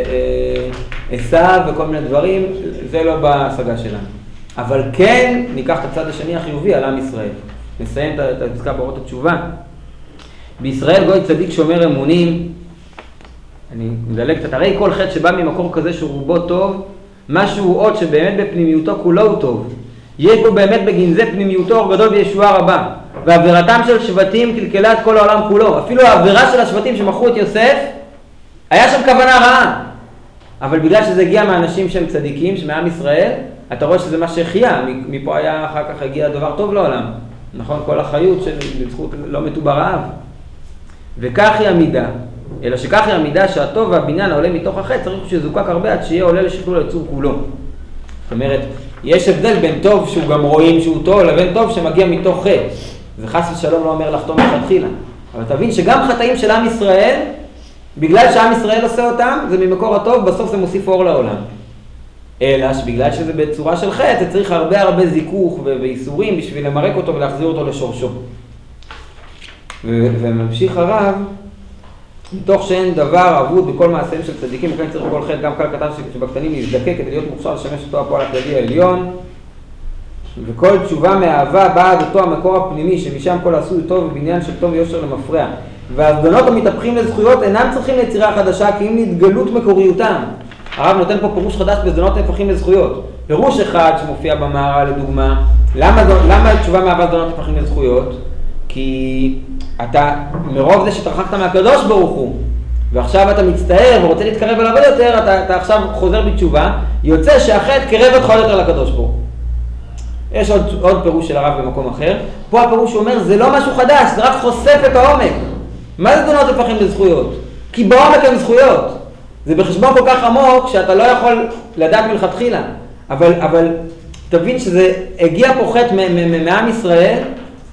עשיו וכל מיני דברים, זה לא בהשגה שלנו. אבל כן, ניקח את הצד השני החיובי על עם ישראל. נסיים את הפסקה באורות התשובה. בישראל גוי צדיק שומר אמונים, אני מדלג קצת, הרי כל חטא שבא ממקור כזה שהוא רובו טוב, משהו עוד שבאמת בפנימיותו כולו הוא טוב. יש בו באמת בגין זה פנימיותו אור גדול וישועה רבה. ועבירתם של שבטים קלקלה את כל העולם כולו. אפילו העבירה של השבטים שמכרו את יוסף, היה שם כוונה רעה. אבל בגלל שזה הגיע מאנשים שהם צדיקים, שמעם ישראל, אתה רואה שזה מה שהחיה. מפה היה אחר כך הגיע דבר טוב לעולם. נכון? כל החיות של זכות לא מתו ברעב. וכך היא המידה. אלא שכך היא המידה שהטוב והבניין העולה מתוך החטא, צריך שזוקק הרבה עד שיהיה עולה לשכלול היצור כולו. זאת אומרת, יש הבדל בין טוב שהוא גם רואים שהוא טוב, לבין טוב שמגיע מתוך חטא. זה חס ושלום לא אומר לחתום מלכתחילה. אבל תבין שגם חטאים של עם ישראל, בגלל שעם ישראל עושה אותם, זה ממקור הטוב, בסוף זה מוסיף אור לעולם. אלא שבגלל שזה בצורה של חטא, זה צריך הרבה זיכוך ואיסורים בשביל למרק אותו ולהחזיר אותו לשורשו. וממשיך הרב, מתוך שאין דבר אבוד בכל מעשיהם של צדיקים, וכאן צריך כל חטא, גם כל קטן שבקטנים להזדקק כדי להיות מוכשר לשמש אותו הפועל הכללי העליון. וכל תשובה מאהבה באה עד אותו המקור הפנימי, שמשם כל עשוי טוב ובניין של טוב ויושר למפרע. וההפגנות המתהפכים לזכויות אינם צריכים ליצירה חדשה, כי אם להתגלות מקוריותם. הרב נותן פה פירוש חדש בזדונות מתהפכים לזכויות. פירוש אחד שמופיע במהר"ל לדוגמה, למה תשובה מאהבה זדונות מתהפכים לזכויות? כי אתה, מרוב זה שהתרחקת מהקדוש ברוך הוא, ועכשיו אתה מצטער ורוצה להתקרב אליו יותר, אתה עכשיו חוזר בתשובה, יוצא שהחטא קרב אותך יותר לקדוש ברוך הוא. יש עוד פירוש של הרב במקום אחר. פה הפירוש אומר, זה לא משהו חדש, זה רק חושף את העומק. מה זה זדונות מתהפכים לזכויות? כי בעומק הם זכויות. זה בחשבון כל כך עמוק שאתה לא יכול לדעת מלכתחילה. אבל תבין שזה הגיע פה חטא מעם ישראל,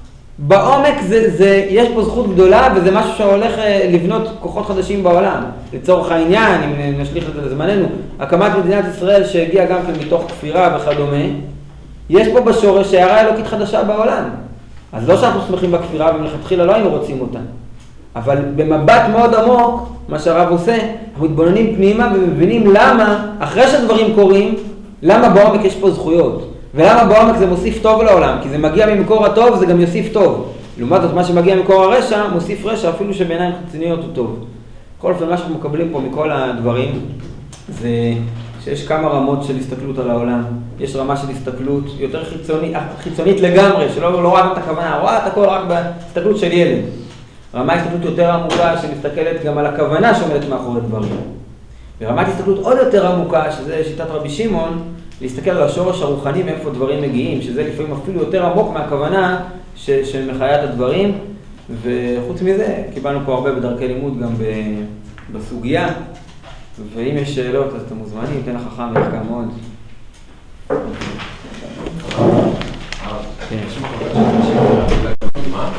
בעומק יש פה זכות גדולה, וזה משהו שהולך לבנות כוחות חדשים בעולם. לצורך העניין, אם נשליך את זה לזמננו, הקמת מדינת ישראל שהגיעה גם כן מתוך כפירה וכדומה, יש פה בשורש הערה אלוקית חדשה בעולם. אז לא שאנחנו שמחים בכפירה ומלכתחילה לא היינו רוצים אותה. אבל במבט מאוד עמוק, מה שהרב עושה, אנחנו מתבוננים פנימה ומבינים למה, אחרי שדברים קורים, למה בעומק יש פה זכויות. ולמה בעומק זה מוסיף טוב לעולם? כי זה מגיע ממקור הטוב, זה גם יוסיף טוב. לעומת זאת, מה שמגיע ממקור הרשע, מוסיף רשע, אפילו שבעיניים חיצוניות הוא טוב. בכל אופן, מה שאנחנו מקבלים פה מכל הדברים, זה שיש כמה רמות של הסתכלות על העולם. יש רמה של הסתכלות יותר חיצונית לגמרי, שלא רואה את הכוונה, רואה את הכל רק בהסתכלות של ילד. רמה הסתכלות יותר עמוקה, שמסתכלת גם על הכוונה שעומדת מאחורי דברים. ורמת הסתכלות עוד יותר עמוקה, שזה שיטת רבי שמעון, להסתכל על השורש הרוחני מאיפה דברים מגיעים, שזה לפעמים אפילו יותר עמוק מהכוונה שמחיה את הדברים. וחוץ מזה, קיבלנו פה הרבה בדרכי לימוד גם בסוגיה. ואם יש שאלות, אז אתם מוזמנים, תן לחכם יחכה מאוד.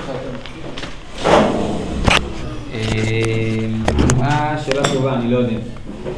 שאלה טובה, אני לא יודע.